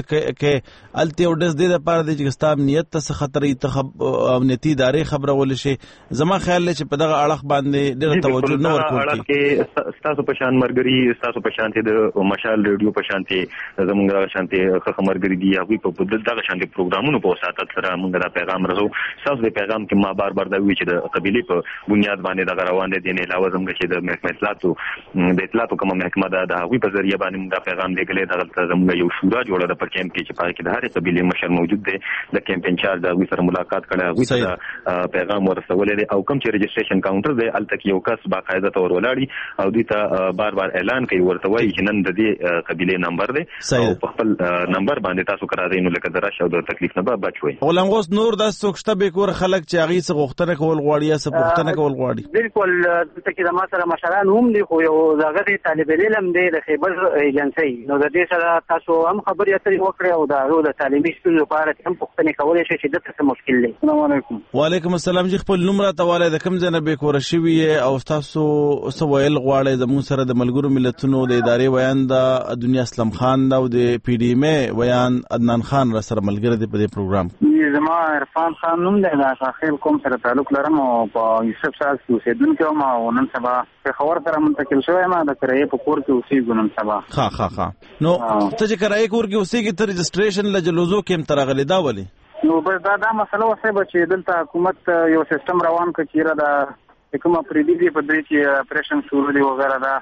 کې الته یو دسته د لپاره د چې ستاسو امنیت ته خطرې ته امنیتي ادارې خبره ول شي زما خیال چې په دغه اړه باندې ډېر توجه نه ورکول
کې تاسو په شان مرګري تاسو په شان د مشال ریډیو په شان ته زموږ شان ته خخ مرګري دی هغه په دغه شان دي پروګرامونو په وساتت سره موږ دا پیغام راځو تاسو د پیغام کې ما بار بار دا وی چې د قبيله په بنیاد باندې دا روان دي نه علاوه زموږ چې د محکمه اطلاعاتو د اطلاعاتو کومه محکمه ده د هغه په ذریعہ باندې دا پیغام دیګلې دغه زموږ یو شورا جوړه د پر کیمپ کې چې پاره کې د هرې قبيله مشر موجود دی د کیمپ انچارج د هغه سره ملاقات کړه هغه سره پیغام ورسولې او کوم چې رجسټریشن کاونټر دی الته یو کس باقاعده تور ولاړی او دوی ته بار بار اعلان کوي ورته وایي چې نن د دې قبيله نمبر دی او په خپل نمبر باندې تاسو کرا دی نو لکه دراشه او د تکلیف نه به بچوي.
ولنګوس نور د سوکشته به کور خلک چې هغه څه غوښتنه کول غواړي یا څه غوښتنه کول غواړي
بالکل دلته کې د ما سره مشران هم دي خو یو ځای طالب علم دی د خیبر ایجنسی نو د دې سره تاسو هم خبرې اترې وکړې او د د تعلیمي ستونزو لپاره هم پوښتنه کولای شئ چې دغه څه مشکل دی. السلام علیکم.
وعلیکم السلام. جی خپل نوم راته والي د کوم ځای نه به کور شوی او تاسو څه ویل غواړئ زموږ سره د ملګرو ملتونو د ادارې ویان د دنیا اسلام خان او د پی ډی ایم ویان عدنان خان را سره ملګری دی په دې پروګرام.
زما عرفان خان نوم دی دا خیل کوم سره تعلق لرم او په یوسف صاحب کې اوسېدونکو ما ونن سبا په خبر سره منتقل شوی ما د کرایې په کور کې اوسېږم نن سبا.
ها ها ها نو ته چې کرایې کور کې اوسېږي ته رجسټریشن لجلوزو کې ترغلې دا ولي
نو بس دا دا مسله وسه چې دلته حکومت یو سیستم روان کړي چې دا کومه پریدي په دې چې اپریشن شروع دی وغیرہ دا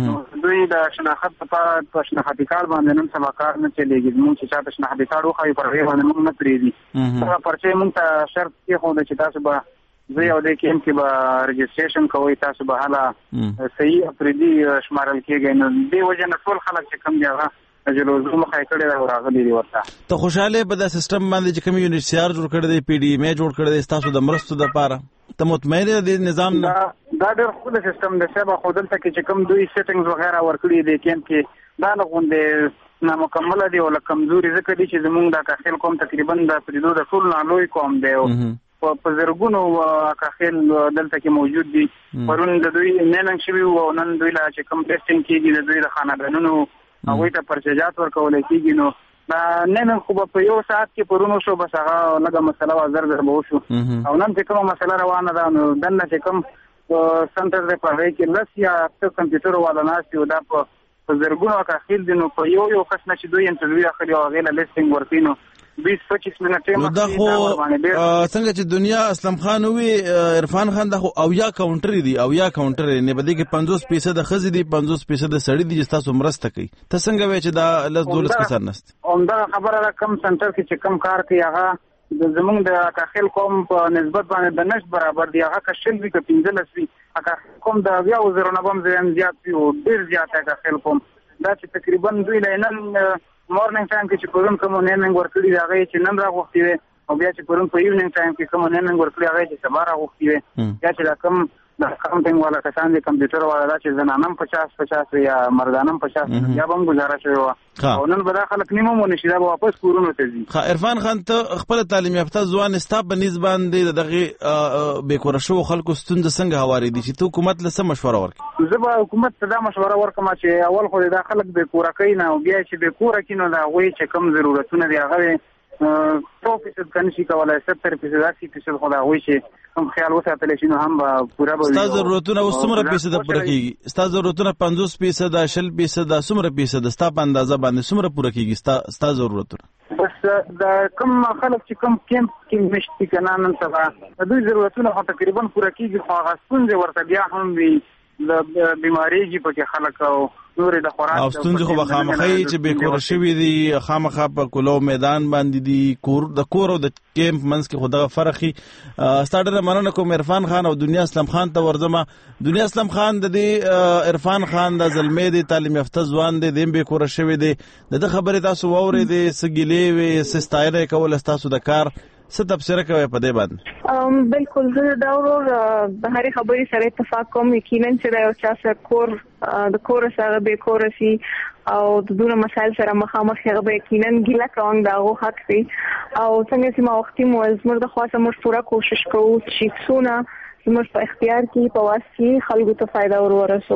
دوی د شناخت په شناخت کار باندې نن سبا کار نه چلیږي موږ چې چاته شناخت کار وخایو پر وی باندې موږ نه پریدي دا پرچې موږ ته شرط کې خو د چې تاسو به زه یو د کېم کې به رجسټریشن کوئ تاسو به حالا صحیح پریدي شمارل کېږي نو دې وجه نه ټول خلک چې کم دی هغه جلوزو مخای کړي دا راغلي دی ورته
ته خوشاله به د سیستم باندې چې کوم یونټ سی آر جوړ کړی دی پی ډی ایم جوړ کړی دی تاسو د مرستو د پاره ته مطمئن دي د نظام
دا دا ډېر خو د سیستم د سبا خودل ته چې کوم دوی سیټینګز وغیرہ ورکړي دي کېم کې دا نه غونډه نامکمل دي او کمزوري ځکه دي چې زمونږ د کاخل قوم تقریبا د پریدو د ټول نالوي قوم دی په زرګونو کاخل دلته کې موجود دي پرون د دوی نن شوی او نن دوی لا چې کوم ټیسټینګ کېږي د دوی د خانګانونو هغه ته پرچېجات ورکول کېږي نو دا نن خو په یو ساعت کې پرونو شو بس هغه لږه مسله وزر در به وشو او نن چې کومه مسله روانه ده نو دنه چې کوم سنټر د پاره کې لس یا څو کمپیوټر والا ناس یو دا په زرګونو کاخیل دي نو په یو یو کس نه چې دوی انټرویو اخلي او غیله لیستینګ ورکینو بیس پچیس منټه
نو دا خو څنګه چې دنیا اسلام خان وی عرفان خان دا خو او یا کاونټر دی او یا کاونټر نه بده کې پنځوس فیصد خزې دي پنځوس فیصد سړی دي چې تاسو مرسته کوي ته څنګه وای چې دا لس دولس کسان نست
همدا خبره را کم سنټر کې چې کم کار کوي هغه د زمونږ د کاخل قوم په نسبت باندې د نش برابر دی هغه کشل وی ک پنځلس وی هغه قوم د بیا وزرونه بم زیات زیات وی ډیر زیات هغه کاخل قوم دا چې تقریبا دوی لینن مورنینګ ټایم کې چې پرون کوم نن ورکړي دا غي چې نن راغوختي وي او بیا چې پرون په ایونینګ ټایم کې کوم نن ورکړي هغه چې سبا راغوختي وي یا چې دا کوم د اکاونټینګ والا کسان دي کمپیوټر والا دا چې زنانم پچاس پچاس یا مردانم پچاس یا هم گزارش وي او نن به خلک نیمه مونږ شي دا واپس کورونو ته ځي.
ها عرفان خان ته خپل تعلیم یافته ځوان ستا په نسبت باندې دغه بیکور شو خلکو ستونزه څنګه هواري دي چې ته حکومت له څه مشوره ورکړي؟
زه به حکومت ته دا مشوره ورکړم چې اول خو دا خلک بیکور کوي نه او بیا چې بیکور کینو دا وایي چې کم ضرورتونه دي هغه څو فیصد کنشي کولای ستر فیصد اسی فیصد خدا وایي چې هم خیال وساتل شي نو هم پورا به
ستاسو ضرورتونه اوس څومره فیصد پوره کیږي؟ ستاسو ضرورتونه پنځوس فیصد شل فیصد څومره فیصد ستاسو په اندازه باندې څومره پوره کیږي ستاسو ضرورتونه؟
بس دا کوم خلک چې کوم کیمپ کې مشتي کنه نن سبا د دوی ضرورتونه خو تقریبا پوره کیږي خو هغه ستونزې ورته بیا هم وي د بیماری جي په خلک او نور د خوراک
او ستونزې خو خامخې چې بیکور شوی دي خامخا په کولو میدان باندې دي کور د کور او د کیمپ منځ کې خدای فرقي ستاره مننه کوم عرفان خان او دنیا اسلام خان ته ورزمه. دنیا اسلام خان د دې عرفان خان د زلمې دي تعلیم یافته ځوان دي د بیکور شوی دي د خبره تاسو ووري دي سګلې وي سستایره کول تاسو د کار څه تفسیر کوي په دې باندې؟
بالکل زه دا ورور د هرې خبرې سره اتفاق کوم یقینا چې دا یو چا سره کور د کور سره به کور شي او د دونه مسایل سره مخامخ هغه به یقینا ګیله کوم دا غو حق دی او څنګه چې ما وختي مو زموږ د خاصه موږ پورا کوشش کوو چې څونه زموږ په اختیار کې په واسطه خلکو ته فائدہ ورورسو.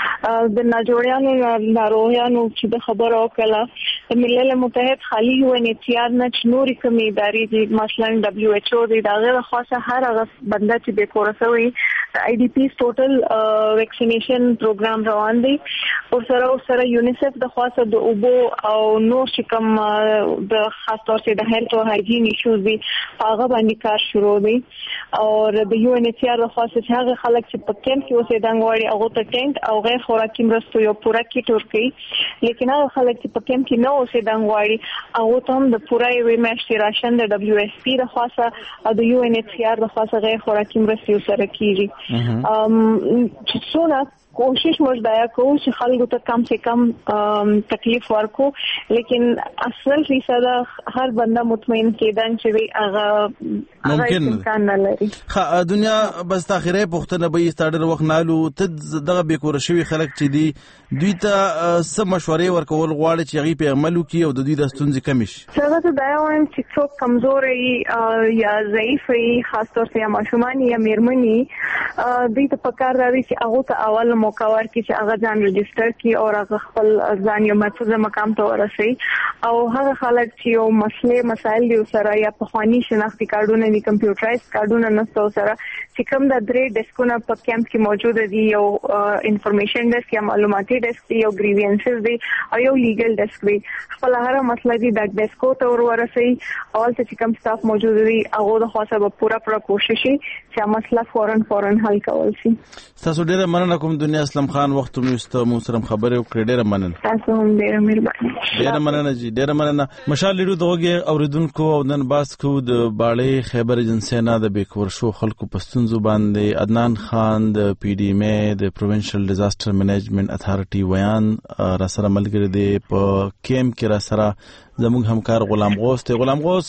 د ناجوړیانو ناروغیانو چې د خبرو وکړه د ملل متحد خالي هو انتیار نه نوري کومې ادارې دي مثلا دبليو ایچ او دی دا غیر خاصه هر هغه بنده چې به کورسوي آی ډي پی ټوټل ویکسینیشن پروګرام روان دی او سره او سره یونیسف د خاصه د اوبو او نور چې کوم د خاص طور په د هیلث او هایجین ایشوز دي هغه باندې کار شروع دی او د یو ان ایچ ار د خاصه هغه خلک چې په کیمپ کې اوسېدل غواړي هغه ته ټینټ او غیر خوراکي مرستو یو پورا کیټ ورکړي لیکن هغه خلک چې په کیمپ کې نه اوسېدل غواړي هغه ته هم د پورا یو میاشتې راشن د دبليو ایس پی د خاصه او د یو ان ایچ ار د خاصه غیر خوراکي مرستو سره کیږي ام چې څونه کوشش موږ دا کوو چې خلکو ته کم سے کم تکلیف ورکو لیکن اصل فیصد هر بنده مطمئن کېدان چې هغه
ممکن
امکان نه لري.
خا دنیا بس تاخیره پختنه به ستاره وخت نالو ته دغه بیکور شوی خلک چې دي دوی ته سم مشورې ورکول غواړي چې هغه په عملو کې او د دوی د ستونزې کم شي.
څنګه ته دا وایم چې څوک کمزور وي یا ضعیف وي خاص طور په ماشومان یا میرمنې دوی ته پکار راوي چې هغه ته اول موقع ورکړي چې هغه ځان رجسٹر کړي او هغه خپل ځان یو محفوظ مقام ته ورسوي او هغه خلک چې یو مسلې مسایل دي سره یا په خواني شناختی کارډونه دي کمپیوټرایز کارډونه نشته سره چې کوم د درې ډیسکونه په کیمپ کې موجود دي یو انفارمیشن ډیسک یا معلوماتي ډیسک دی یو گریوینسز دی او یو لیګل ډیسک دی خپل هر مسله دي د ډیسکو ته ورسوي اول ته چې کوم سټاف موجود دي هغه د خاصه په پورا پورا کوشش شي چې مسله فورن فورن حل کول شي.
تاسو ډیره مننه کوم دنیا اسلام خان وخت مو است مو سره خبرې وکړې ډیره مننه.
تاسو هم ډیره مهرباني.
ډیره مننه جی ډیره مننه. مشال لیدو دغه اوریدونکو او نن باس کو د باړې خیبر ایجنسی نه د بیکور شو خلکو پښتونزو باندې عدنان خان د پی ډی ایم د پروینشل ډیزاستر منیجمنت اتھارټي ویان را سره ملګری دی په کیمپ کې را سره زموږ همکار غلام غوث ته غلام غوث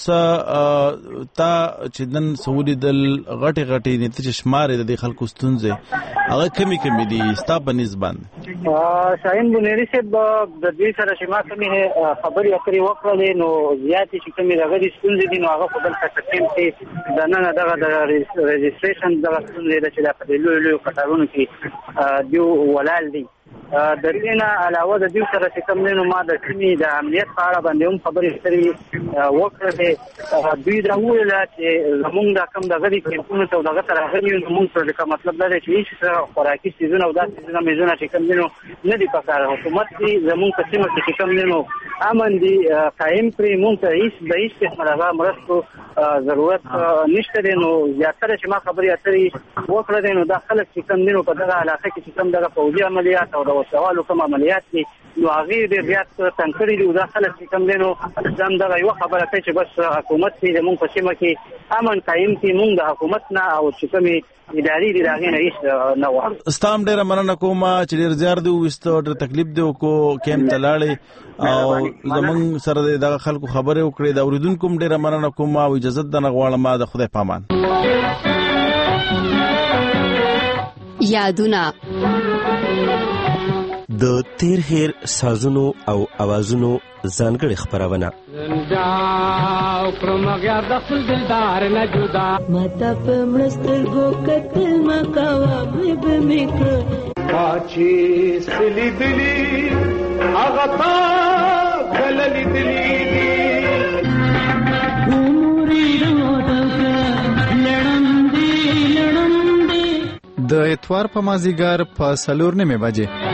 تا چې نن سعودي دل غټي غټي نتیجه شمار د خلکو ستونزې هغه کمی کمی دي ستا په نسبت
شاهین بنيري صاحب د دې سره چې ما کومه خبري اخري وکړلې نو زیاتې چې کومه دغه ستونزې دي نو هغه په بل څه کې د نن دغه د ریجستریشن دغه ستونزې چې د په لوی لوی قطارونو کې دیو ولال دي د دې نه علاوه د دې سره چې کوم نه ما د ټیمي د امنیت په اړه باندې هم خبرې کړې وکړې. دوی دا ویل چې زمونږ د کوم د غړي کمپونو ته دغه تر هغه یو موږ سره د مطلب دا دی چې هیڅ خوراکي سيزونه او داسې سيزونه میزونه چې کوم نه نه دي پکاره. حکومت دې زمونږ په سیمه کې کوم نه امن دي قائم کړی. موږ ته هیڅ د هیڅ قسمه دغه مرستو ضرورت نشته دی. نو زیاتره چې ما خبرې اترې وکړې نو دا خلک چې کوم نه په دغه علاقه کې چې کوم دغه فوجي عملیات او د وسوالو کوم عملیات دي نو هغه دې زیات تنکړي دي. دا خلک چې کوم نه زم دغه یو خبره کوي چې بس حکومت دې موږ په سیمه کې امن قائم کړي. موږ د حکومت نه او چې کومي اداري دي دغه نه هیڅ نه و.
استام ډیر مننه کوم چې ډیر زیار دی وستو ډیر تکلیف دی کو کیم تلاړي او زمون سره دغه خلکو خبره وکړي. دا اوریدونکو ډیر مننه کوم او اجازه د نغواړم د خدای پامان.
یادونه
د تیر هیر سازونو او اوازونو ځانګړي خبرونه
زنده پرمغیا د خپل دلدار نه جدا ماته په مستر گو کتل مکوا به میکړ پاچی سلی دلی هغه تا کللی دلی عمرې راټک لړندې لړندې
د اتوار په مازیګر په سلور نیمه بجې